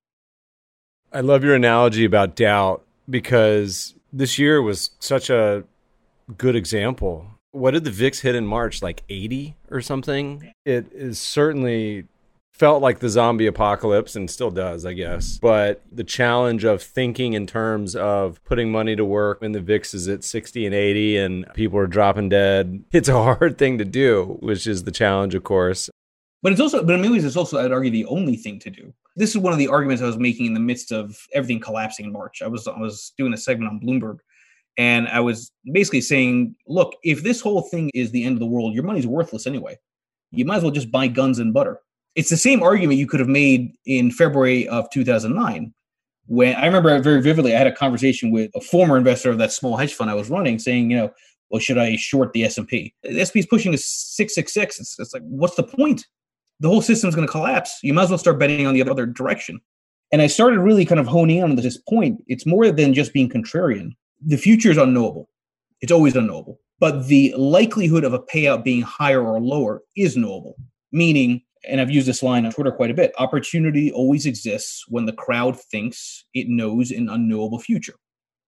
Speaker 1: I love your analogy about doubt, because this year was such a good example. What did the V I X hit in March? Like eighty or something? It is certainly felt like the zombie apocalypse, and still does, I guess. But the challenge of thinking in terms of putting money to work when the V I X is at sixty and eighty and people are dropping dead, it's a hard thing to do, which is the challenge, of course.
Speaker 3: But it's also, but in many ways, it's also, I'd argue, the only thing to do. This is one of the arguments I was making in the midst of everything collapsing in March. I was I was doing a segment on Bloomberg, and I was basically saying, look, if this whole thing is the end of the world, your money's worthless anyway. You might as well just buy guns and butter. It's the same argument you could have made in February of two thousand nine, when I remember very vividly, I had a conversation with a former investor of that small hedge fund I was running saying, you know, well, should I short the S and P? The S and P is pushing to six six six. It's, it's like, what's the point? The whole system's going to collapse. You might as well start betting on the other direction. And I started really kind of honing in on this point. It's more than just being contrarian. The future is unknowable. It's always unknowable. But the likelihood of a payout being higher or lower is knowable, meaning, and I've used this line on Twitter quite a bit, opportunity always exists when the crowd thinks it knows an unknowable future.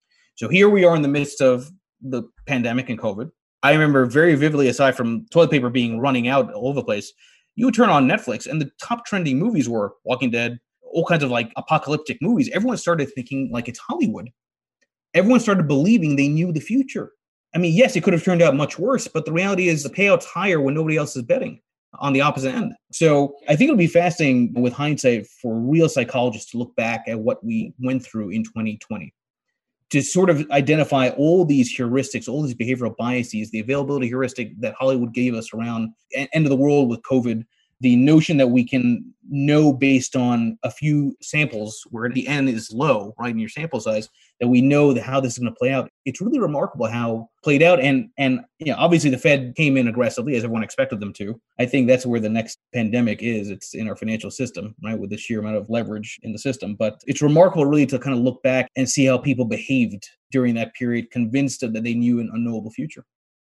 Speaker 3: So here we are in the midst of the pandemic and COVID. I remember very vividly, aside from toilet paper being running out all over the place, you would turn on Netflix and the top trending movies were Walking Dead, all kinds of like apocalyptic movies. Everyone started thinking like it's Hollywood. Everyone started believing they knew the future. I mean, yes, it could have turned out much worse, but the reality is the payout's higher when nobody else is betting on the opposite end. So I think it'll be fascinating with hindsight for real psychologists to look back at what we went through in twenty twenty, to sort of identify all these heuristics, all these behavioral biases, the availability heuristic that Hollywood gave us around end of the world with COVID, the notion that we can know based on a few samples where the N is low, right, in your sample size, that we know that how this is going to play out. It's really remarkable how it played out. And, and you know, obviously the Fed came in aggressively as everyone expected them to. I think that's where the next pandemic is. It's in our financial system, right, with the sheer amount of leverage in the system. But it's remarkable really to kind of look back and see how people behaved during that period, convinced that they knew an unknowable future.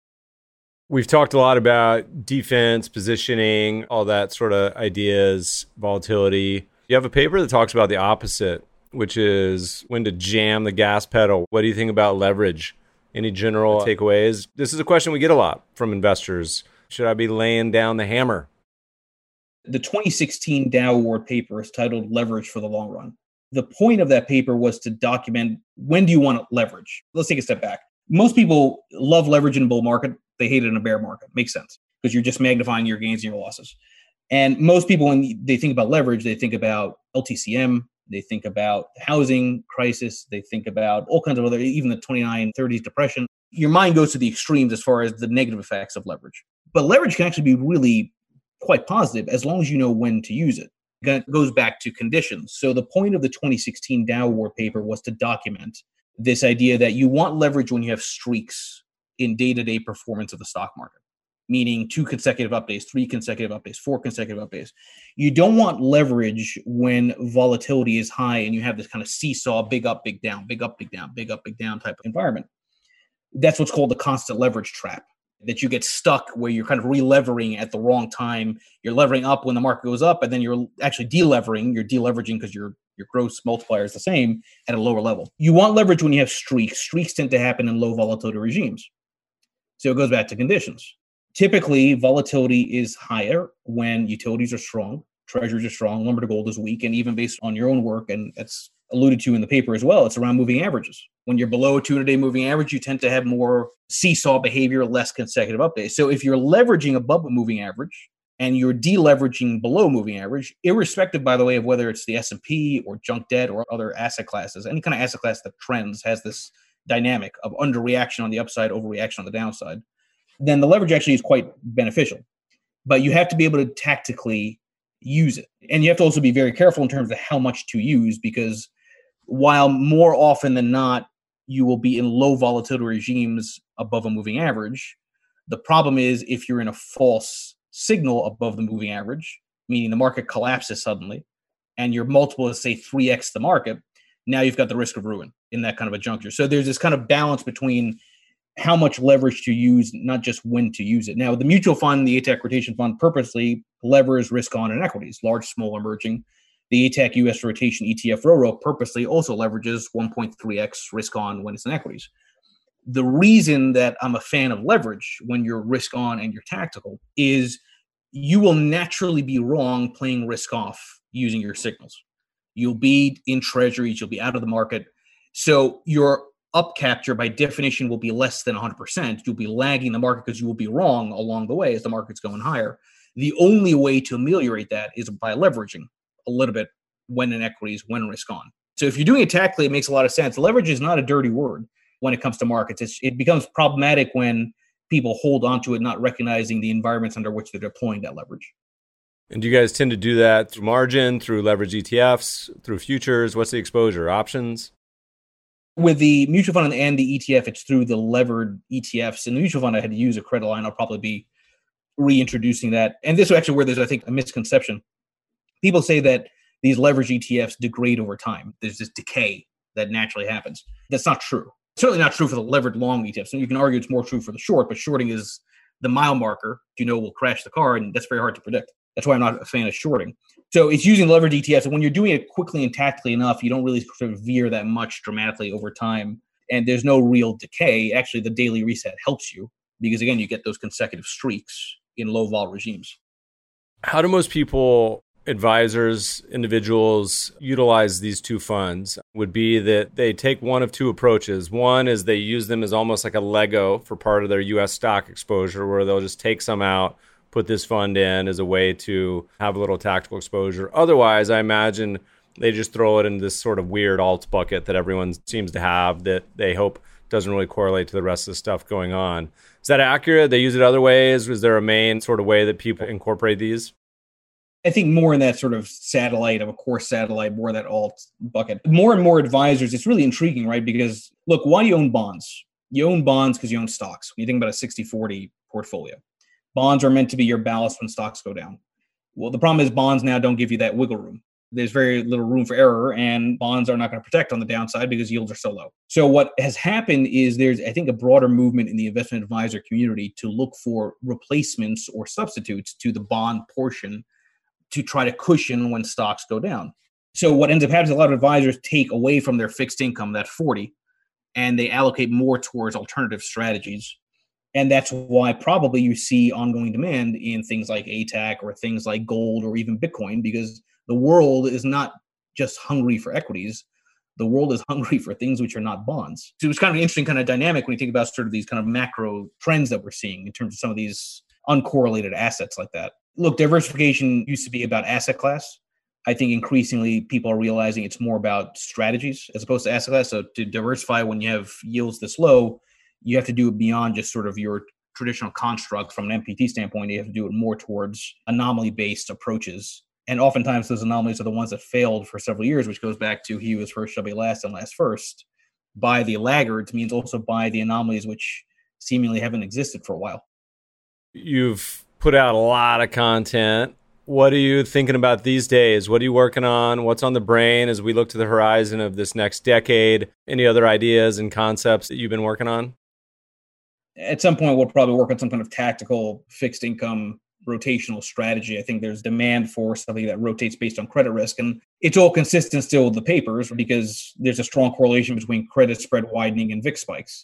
Speaker 1: We've talked a lot about defense, positioning, all that sort of ideas, volatility. You have a paper that talks about the opposite, which is when to jam the gas pedal. What do you think about leverage? Any general takeaways? This is a question we get a lot from investors. Should I be laying down the hammer?
Speaker 3: The twenty sixteen Dow Award paper is titled Leverage for the Long Run. The point of that paper was to document, when do you want to leverage? Let's take a step back. Most people love leverage in a bull market. They hate it in a bear market. Makes sense, because you're just magnifying your gains and your losses. And most people, when they think about leverage, they think about L T C M, they think about the housing crisis, they think about all kinds of other, even the twenty-nine thirties depression. Your mind goes to the extremes as far as the negative effects of leverage. But leverage can actually be really quite positive as long as you know when to use it. It goes back to conditions. So the point of the twenty sixteen Dow Award paper was to document this idea that you want leverage when you have streaks in day-to-day performance of the stock market, meaning two consecutive up days, three consecutive up days, four consecutive up days. You don't want leverage when volatility is high and you have this kind of seesaw, big up, big down, big up, big down, big up, big down type of environment. That's what's called the constant leverage trap, that you get stuck where you're kind of re-levering at the wrong time. You're levering up when the market goes up, and then you're actually de-levering. You're de-leveraging because your your gross multiplier is the same at a lower level. You want leverage when you have streaks. Streaks tend to happen in low volatility regimes. So it goes back to conditions. Typically, volatility is higher when utilities are strong, treasuries are strong, lumber to gold is weak, and even based on your own work, and that's alluded to in the paper as well, it's around moving averages. When you're below a two hundred day moving average, you tend to have more seesaw behavior, less consecutive updates. So if you're leveraging above a moving average and you're deleveraging below moving average, irrespective, by the way, of whether it's the S and P or junk debt or other asset classes, any kind of asset class that trends has this dynamic of underreaction on the upside, overreaction on the downside, then the leverage actually is quite beneficial. But you have to be able to tactically use it. And you have to also be very careful in terms of how much to use, because while more often than not, you will be in low volatility regimes above a moving average, the problem is if you're in a false signal above the moving average, meaning the market collapses suddenly, and your multiple is, say, three x the market, now you've got the risk of ruin in that kind of a juncture. So there's this kind of balance between how much leverage to use, not just when to use it. Now, the mutual fund, the A TAC rotation fund, purposely levers risk on in equities, large, small, emerging. The A TAC U S rotation E T F RoRo purposely also leverages one point three x risk on when it's in equities. The reason that I'm a fan of leverage when you're risk on and you're tactical is you will naturally be wrong playing risk off using your signals. You'll be in treasuries, you'll be out of the market. So your up capture by definition will be less than one hundred percent. You'll be lagging the market because you will be wrong along the way as the market's going higher. The only way to ameliorate that is by leveraging a little bit when in equities, when risk on. So if you're doing it tactically, it makes a lot of sense. Leverage is not a dirty word when it comes to markets. It's, it becomes problematic when people hold onto it, not recognizing the environments under which they're deploying that leverage.
Speaker 1: And do you guys tend to do that through margin, through leverage E T Fs, through futures? What's the exposure? Options?
Speaker 3: With the mutual fund and the E T F, it's through the levered E T Fs. In the mutual fund, I had to use a credit line. I'll probably be reintroducing that. And this is actually where there's, I think, a misconception. People say that these leverage E T Fs degrade over time. There's this decay that naturally happens. That's not true. Certainly not true for the levered long E T Fs. And you can argue it's more true for the short, but shorting is the mile marker. You know, will crash the car, and that's very hard to predict. That's why I'm not a fan of shorting. So it's using leveraged E T Fs. And when you're doing it quickly and tactically enough, you don't really sort of veer that much dramatically over time. And there's no real decay. Actually, the daily reset helps you because, again, you get those consecutive streaks in low vol regimes.
Speaker 1: How do most people, advisors, individuals, utilize these two funds? Would be that they take one of two approaches. One is they use them as almost like a Lego for part of their U S stock exposure, where they'll just take some out, put this fund in as a way to have a little tactical exposure. Otherwise, I imagine they just throw it in this sort of weird alts bucket that everyone seems to have that they hope doesn't really correlate to the rest of the stuff going on. Is that accurate? They use it other ways? Was there a main sort of way that people incorporate these?
Speaker 3: I think more in that sort of satellite of a core satellite, more that alt bucket. More and more advisors, it's really intriguing, right? Because look, why do you own bonds? You own bonds because you own stocks. When you think about a sixty forty portfolio, bonds are meant to be your ballast when stocks go down. Well, the problem is bonds now don't give you that wiggle room. There's very little room for error, and bonds are not going to protect on the downside because yields are so low. So what has happened is there's, I think, a broader movement in the investment advisor community to look for replacements or substitutes to the bond portion to try to cushion when stocks go down. So what ends up happening is a lot of advisors take away from their fixed income, that forty, and they allocate more towards alternative strategies. And that's why probably you see ongoing demand in things like A TAC or things like gold or even Bitcoin, because the world is not just hungry for equities. The world is hungry for things which are not bonds. So it's kind of an interesting kind of dynamic when you think about sort of these kind of macro trends that we're seeing in terms of some of these uncorrelated assets like that. Look, diversification used to be about asset class. I think increasingly people are realizing it's more about strategies as opposed to asset class. So to diversify when you have yields this low, you have to do it beyond just sort of your traditional construct from an M P T standpoint. You have to do it more towards anomaly-based approaches. And oftentimes those anomalies are the ones that failed for several years, which goes back to he who was first shall be last and last first. Buy the laggards means also buy the anomalies which seemingly haven't existed for a while.
Speaker 1: You've put out a lot of content. What are you thinking about these days? What are you working on? What's on the brain as we look to the horizon of this next decade? Any other ideas and concepts that you've been working on?
Speaker 3: At some point, we'll probably work on some kind of tactical fixed income rotational strategy. I think there's demand for something that rotates based on credit risk. And it's all consistent still with the papers because there's a strong correlation between credit spread widening and V I X spikes.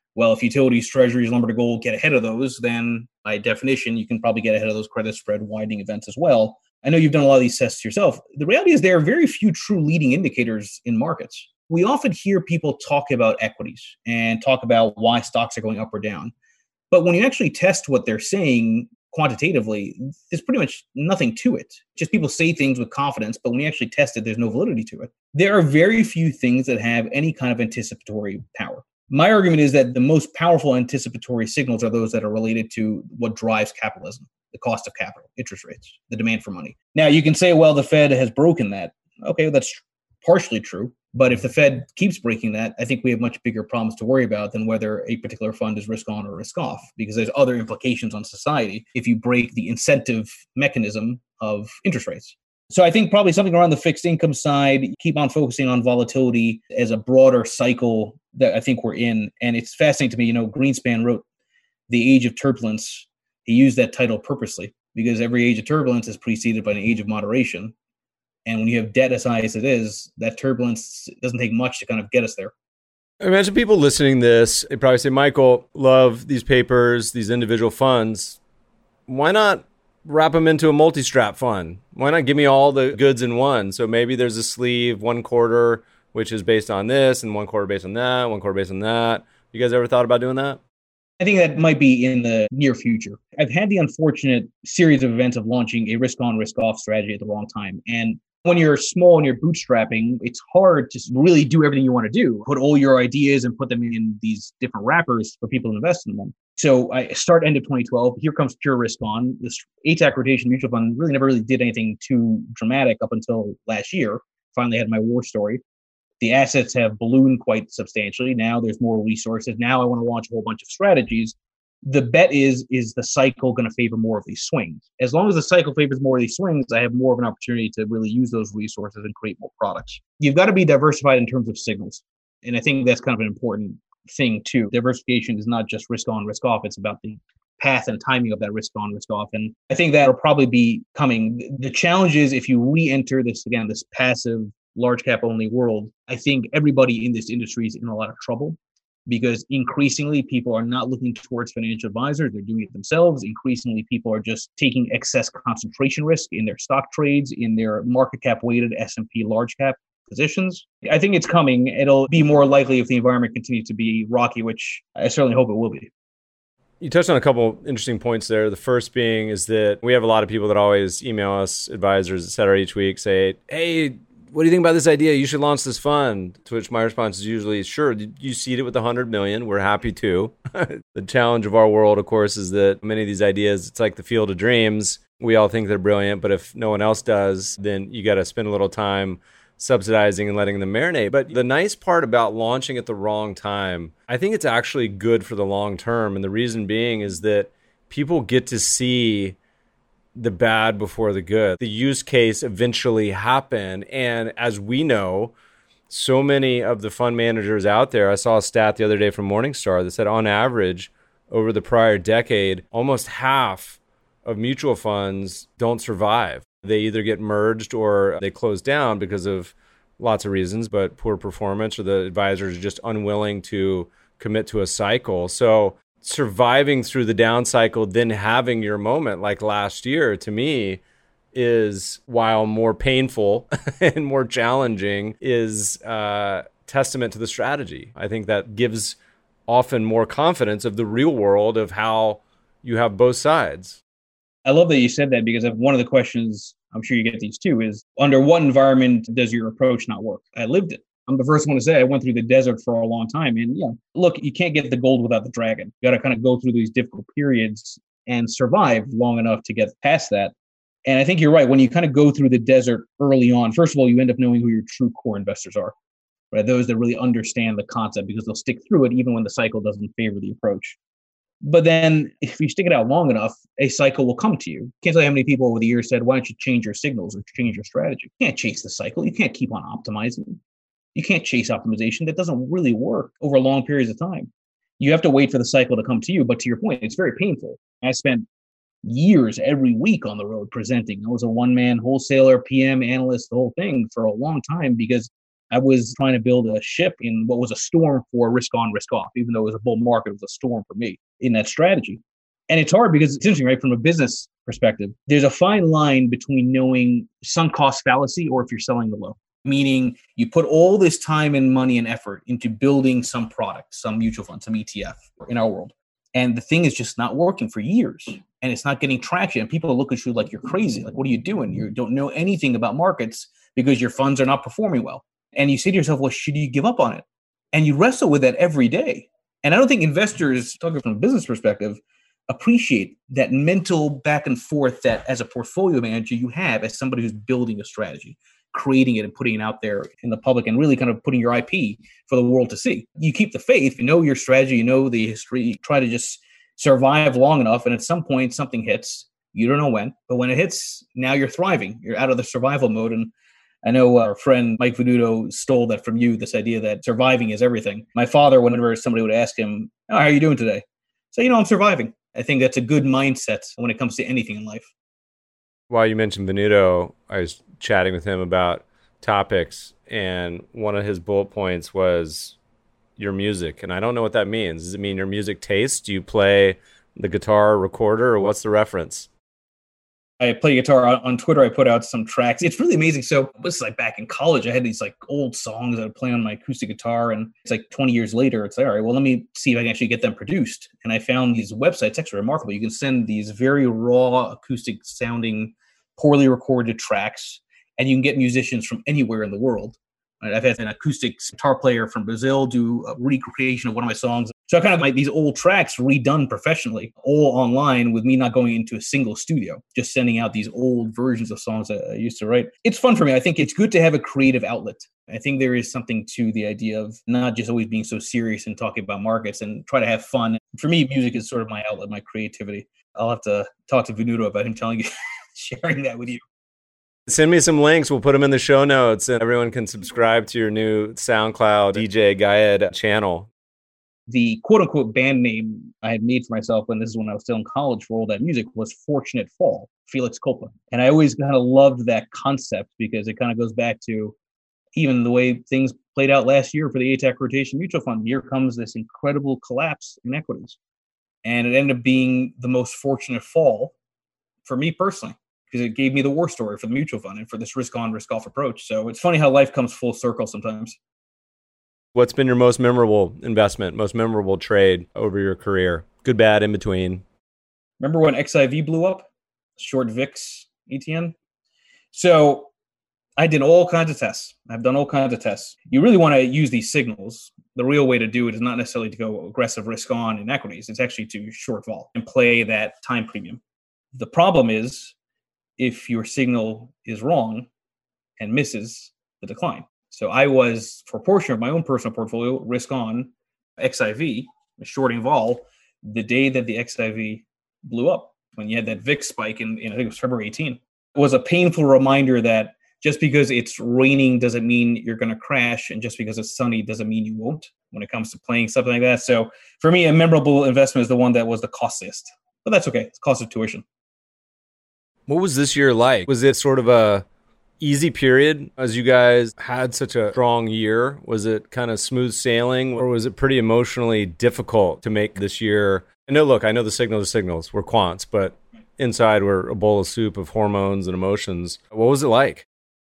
Speaker 3: Well, if utilities, treasuries, lumber to gold get ahead of those, then by definition, you can probably get ahead of those credit spread widening events as well. I know you've done a lot of these tests yourself. The reality is there are very few true leading indicators in markets. We often hear people talk about equities and talk about why stocks are going up or down. But when you actually test what they're saying quantitatively, there's pretty much nothing to it. Just people say things with confidence, but when you actually test it, there's no validity to it. There are very few things that have any kind of anticipatory power. My argument is that the most powerful anticipatory signals are those that are related to what drives capitalism, the cost of capital, interest rates, the demand for money. Now, you can say, well, the Fed has broken that. Okay, well, that's partially true. But if the Fed keeps breaking that, I think we have much bigger problems to worry about than whether a particular fund is risk on or risk off, because there's other implications on society if you break the incentive mechanism of interest rates. So I think probably something around the fixed income side, keep on focusing on volatility as a broader cycle that I think we're in. And it's fascinating to me, you know, Greenspan wrote The Age of Turbulence. He used that title purposely because every age of turbulence is preceded by an age of moderation. And when you have debt as high as it is, that turbulence doesn't take much to kind of get us there.
Speaker 1: Imagine people listening to this, they probably say, Michael, love these papers, these individual funds. Why not wrap them into a multi-strap fund? Why not give me all the goods in one? So maybe there's a sleeve, one quarter, which is based on this, and one quarter based on that, one quarter based on that. You guys ever thought about doing that?
Speaker 3: I think that might be in the near future. I've had the unfortunate series of events of launching a risk-on, risk-off strategy at the wrong time. And when you're small and you're bootstrapping, it's hard to really do everything you want to do. Put all your ideas and put them in these different wrappers for people to invest in them. So I start end of twenty twelve. Here comes Pure Risk On. This A TAC rotation mutual fund really never really did anything too dramatic up until last year. Finally had my war story. The assets have ballooned quite substantially. Now there's more resources. Now I want to launch a whole bunch of strategies. The bet is, is the cycle going to favor more of these swings? As long as the cycle favors more of these swings, I have more of an opportunity to really use those resources and create more products. You've got to be diversified in terms of signals. And I think that's kind of an important thing too. Diversification is not just risk on, risk off. It's about the path and timing of that risk on, risk off. And I think that'll probably be coming. The challenge is if you re-enter this, again, this passive, large cap only world, I think everybody in this industry is in a lot of trouble. Because increasingly people are not looking towards financial advisors, they're doing it themselves. Increasingly people are just taking excess concentration risk in their stock trades, in their market cap weighted S and P large cap positions. I think it's coming. It'll be more likely if the environment continues to be rocky, which I certainly hope it will be.
Speaker 1: You touched on a couple interesting points there. The first being is that we have a lot of people that always email us, advisors, et cetera, each week, say, hey, what do you think about this idea? You should launch this fund. To which my response is usually, sure, you seed it with one hundred million. We're happy to. The challenge of our world, of course, is that many of these ideas, it's like the field of dreams. We all think they're brilliant, but if no one else does, then you got to spend a little time subsidizing and letting them marinate. But the nice part about launching at the wrong time, I think it's actually good for the long term. And the reason being is that people get to see the bad before the good. The use case eventually happen. And as we know, so many of the fund managers out there, I saw a stat the other day from Morningstar that said on average over the prior decade, almost half of mutual funds don't survive. They either get merged or they close down because of lots of reasons, but poor performance or the advisors are just unwilling to commit to a cycle. So surviving through the down cycle, then having your moment like last year, to me, is, while more painful and more challenging, is uh, testament to the strategy. I think that gives often more confidence of the real world of how you have both sides.
Speaker 3: I love that you said that, because one of the questions, I'm sure you get these too, is under what environment does your approach not work? I lived it. I'm the first one to say I went through the desert for a long time. And yeah, look, you can't get the gold without the dragon. You got to kind of go through these difficult periods and survive long enough to get past that. And I think you're right. When you kind of go through the desert early on, first of all, you end up knowing who your true core investors are, right? Those that really understand the concept, because they'll stick through it even when the cycle doesn't favor the approach. But then if you stick it out long enough, a cycle will come to you. Can't tell you how many people over the years said, why don't you change your signals or change your strategy? You can't chase the cycle. You can't keep on optimizing. You can't chase optimization. That doesn't really work over long periods of time. You have to wait for the cycle to come to you. But to your point, it's very painful. I spent years every week on the road presenting. I was a one-man wholesaler, P M, analyst, the whole thing for a long time, because I was trying to build a ship in what was a storm for risk on, risk off. Even though it was a bull market, it was a storm for me in that strategy. And it's hard because it's interesting, right? From a business perspective, there's a fine line between knowing sunk cost fallacy or if you're selling the low. Meaning you put all this time and money and effort into building some product, some mutual fund, some E T F in our world. And the thing is just not working for years and it's not getting traction. And people look at you like you're crazy. Like, what are you doing? You don't know anything about markets because your funds are not performing well. And you say to yourself, well, should you give up on it? And you wrestle with that every day. And I don't think investors, talking from a business perspective, appreciate that mental back and forth that as a portfolio manager you have as somebody who's building a strategy, creating it and putting it out there in the public and really kind of putting your I P for the world to see. You keep the faith, you know your strategy, you know the history, you try to just survive long enough. And at some point something hits, you don't know when, but when it hits, now you're thriving. You're out of the survival mode. And I know our friend Mike Venuto stole that from you, this idea that surviving is everything. My father, whenever somebody would ask him, oh, how are you doing today? So, you know, I'm surviving. I think that's a good mindset when it comes to anything in life.
Speaker 1: While you mentioned Venuto, I was chatting with him about topics, and one of his bullet points was your music. And I don't know what that means. Does it mean your music taste? Do you play the guitar recorder, or what's the reference?
Speaker 3: I play guitar on Twitter. I put out some tracks. It's really amazing. So this is like back in college. I had these like old songs that I would play on my acoustic guitar. And it's like twenty years later, it's like, all right, well, let me see if I can actually get them produced. And I found these websites, actually remarkable. You can send these very raw acoustic sounding, poorly recorded tracks, and you can get musicians from anywhere in the world. Right? I've had an acoustic guitar player from Brazil do a recreation of one of my songs. So I kind of like these old tracks redone professionally, all online with me not going into a single studio, just sending out these old versions of songs that I used to write. It's fun for me. I think it's good to have a creative outlet. I think there is something to the idea of not just always being so serious and talking about markets and try to have fun. For me, music is sort of my outlet, my creativity. I'll have to talk to Venuto about him telling you, sharing that with you.
Speaker 1: Send me some links. We'll put them in the show notes, and everyone can subscribe to your new SoundCloud D J Gayed channel.
Speaker 3: The quote-unquote band name I had made for myself, and this is when I was still in college for all that music, was Fortunate Fall, Felix Coppola. And I always kind of loved that concept because it kind of goes back to even the way things played out last year for the A TAC Rotation Mutual Fund. Here comes this incredible collapse in equities. And it ended up being the most fortunate fall for me personally, because it gave me the war story for the mutual fund and for this risk-on, risk-off approach. So it's funny how life comes full circle sometimes.
Speaker 1: What's been your most memorable investment, most memorable trade over your career? Good, bad, in between.
Speaker 3: Remember when X I V blew up? Short V I X E T N? So I did all kinds of tests. I've done all kinds of tests. You really want to use these signals. The real way to do it is not necessarily to go aggressive risk on in equities. It's actually to short vol and play that time premium. The problem is if your signal is wrong and misses the decline. So I was, for a portion of my own personal portfolio, risk on X I V, shorting vol, the day that the X I V blew up, when you had that V I X spike in, in I think it was February eighteenth. It was a painful reminder that just because it's raining doesn't mean you're going to crash, and just because it's sunny doesn't mean you won't when it comes to playing something like that. So for me, a memorable investment is the one that was the costliest. But that's okay. It's cost of tuition.
Speaker 1: What was this year like? Was it sort of a easy period as you guys had such a strong year? Was it kind of smooth sailing, or was it pretty emotionally difficult to make this year? I know, look, I know the signals are signals. We're quants, but inside we're a bowl of soup of hormones and emotions. What was it like?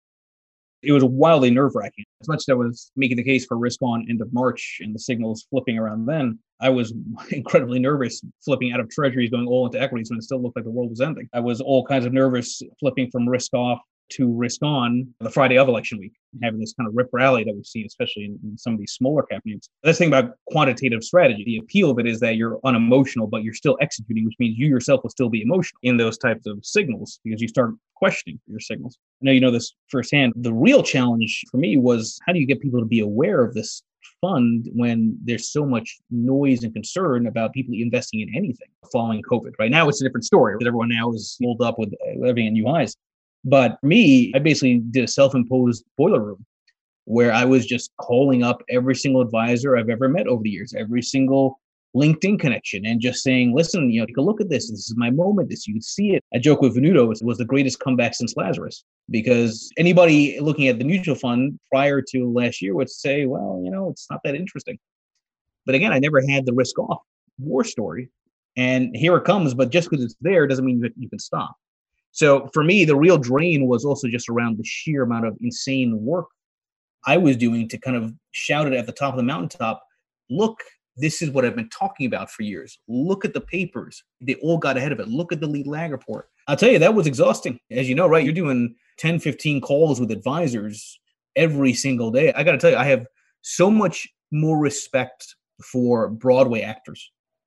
Speaker 3: It was wildly nerve-wracking. As much as I was making the case for risk on end of March and the signals flipping around then, I was incredibly nervous flipping out of treasuries, going all into equities when it still looked like the world was ending. I was all kinds of nervous flipping from risk off to risk on the Friday of election week, having this kind of rip rally that we've seen, especially in, in some of these smaller cap names. That's the thing about quantitative strategy. The appeal of it is that you're unemotional, but you're still executing, which means you yourself will still be emotional in those types of signals because you start questioning your signals. I know you know this firsthand. The real challenge for me was, how do you get people to be aware of this fund when there's so much noise and concern about people investing in anything following COVID? Right now, it's a different story. Everyone now is rolled up with living in new highs. But me, I basically did a self-imposed boiler room where I was just calling up every single advisor I've ever met over the years, every single LinkedIn connection and just saying, listen, you know, take a look at this. This is my moment. This, you can see it. I joke with Venuto, it was the greatest comeback since Lazarus, because anybody looking at the mutual fund prior to last year would say, well, you know, it's not that interesting. But again, I never had the risk off war story. And here it comes. But just because it's there doesn't mean that you can stop. So for me, the real drain was also just around the sheer amount of insane work I was doing to kind of shout it at the top of the mountaintop. Look, this is what I've been talking about for years. Look at the papers. They all got ahead of it. Look at the lead lag report. I'll tell you, that was exhausting. As you know, right? You're doing ten, fifteen calls with advisors every single day. I got to tell you, I have so much more respect for Broadway actors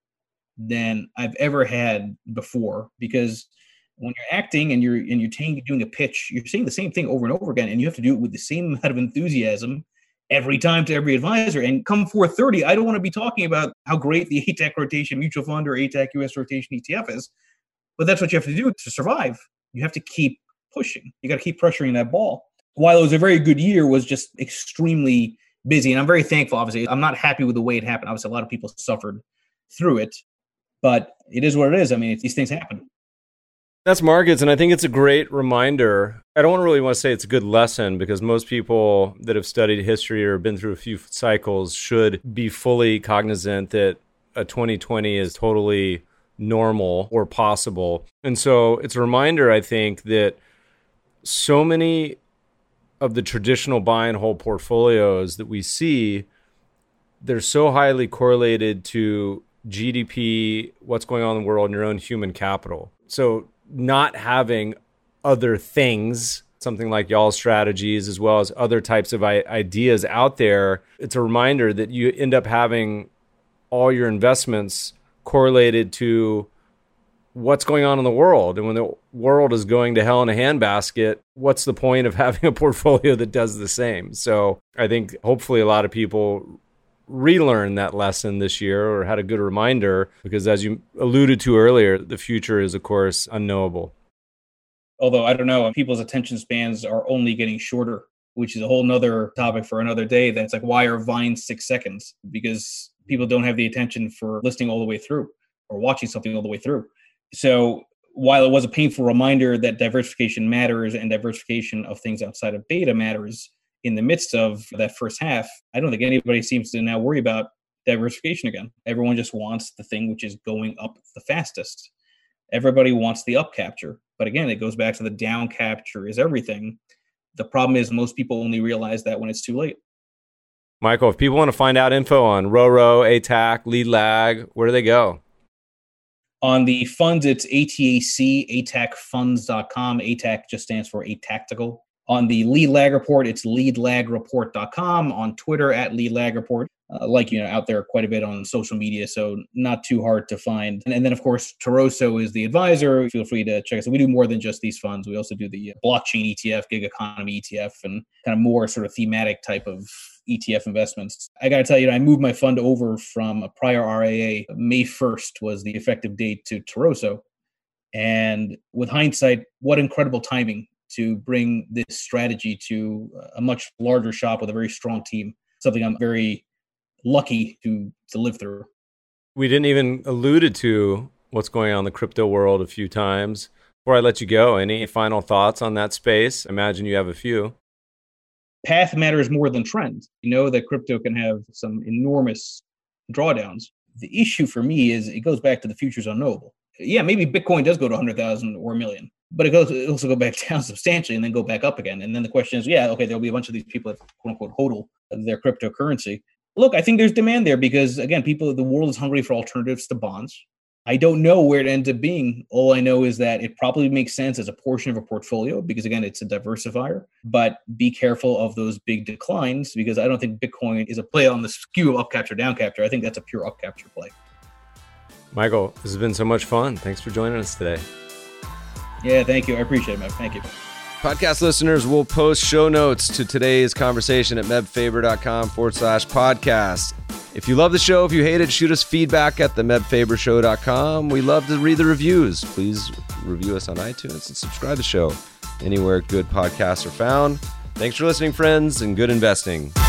Speaker 3: than I've ever had before, because when you're acting and you're and you're t- doing a pitch, you're saying the same thing over and over again, and you have to do it with the same amount of enthusiasm every time to every advisor. And come four thirty, I don't want to be talking about how great the A TAC rotation mutual fund or A TAC U S rotation E T F is, but that's what you have to do to survive. You have to keep pushing. You got to keep pressuring that ball. While it was a very good year, it was just extremely busy, and I'm very thankful. Obviously, I'm not happy with the way it happened. Obviously, a lot of people suffered through it, but it is what it is. I mean, these things happen.
Speaker 1: That's markets, and I think it's a great reminder. I don't really want to say it's a good lesson, because most people that have studied history or been through a few cycles should be fully cognizant that a twenty twenty is totally normal or possible. And so it's a reminder, I think, that so many of the traditional buy and hold portfolios that we see, they're so highly correlated to G D P, what's going on in the world, and your own human capital. So not having other things, something like y'all's strategies, as well as other types of ideas out there, it's a reminder that you end up having all your investments correlated to what's going on in the world. And when the world is going to hell in a handbasket, what's the point of having a portfolio that does the same? So I think hopefully a lot of people relearn that lesson this year, or had a good reminder, because as you alluded to earlier, the future is, of course, unknowable.
Speaker 3: Although, I don't know, people's attention spans are only getting shorter, which is a whole nother topic for another day. That's like, why are Vines six seconds? Because people don't have the attention for listening all the way through or watching something all the way through. So while it was a painful reminder that diversification matters and diversification of things outside of beta matters, in the midst of that first half, I don't think anybody seems to now worry about diversification again. Everyone just wants the thing which is going up the fastest. Everybody wants the up capture. But again, it goes back to the down capture is everything. The problem is most people only realize that when it's too late.
Speaker 1: Michael, if people want to find out info on RoRo, A TAC, Lead Lag, where do they go?
Speaker 3: On the funds, it's A T A C, A T A C funds dot com. A T A C just stands for A Tactical. On the Lead Lag Report, it's lead lag report dot com. On Twitter, at Lead Lag Report. Uh, like, you know, out there quite a bit on social media, so not too hard to find. And, and then, of course, Turoso is the advisor. Feel free to check us out. We do more than just these funds. We also do the blockchain E T F, gig economy E T F, and kind of more sort of thematic type of E T F investments. I got to tell you, I moved my fund over from a prior R I A. May first was the effective date to Turoso. And with hindsight, what incredible timing to bring this strategy to a much larger shop with a very strong team. Something I'm very lucky to to live through.
Speaker 1: We didn't even alluded to what's going on in the crypto world a few times. Before I let you go, any final thoughts on that space? I imagine you have a few.
Speaker 3: Path matters more than trend. You know that crypto can have some enormous drawdowns. The issue for me is it goes back to the future's unknowable. Yeah, maybe Bitcoin does go to one hundred thousand or a million, but it goes it also go back down substantially and then go back up again. And then the question is, yeah, okay, there'll be a bunch of these people that quote unquote hodl their cryptocurrency. Look, I think there's demand there because, again, people, the world is hungry for alternatives to bonds. I don't know where it ends up being. All I know is that it probably makes sense as a portion of a portfolio because, again, it's a diversifier. But be careful of those big declines because I don't think Bitcoin is a play on the skew of up capture, down capture. I think that's a pure up capture play.
Speaker 1: Michael, this has been so much fun. Thanks for joining us today.
Speaker 3: Yeah, thank you. I appreciate it, man. Thank you.
Speaker 1: Podcast listeners will post show notes to today's conversation at mebfaber.com forward slash podcast. If you love the show, if you hate it, shoot us feedback at the meb faber show dot com. We love to read the reviews. Please review us on iTunes and subscribe to the show anywhere good podcasts are found. Thanks for listening, friends, and good investing.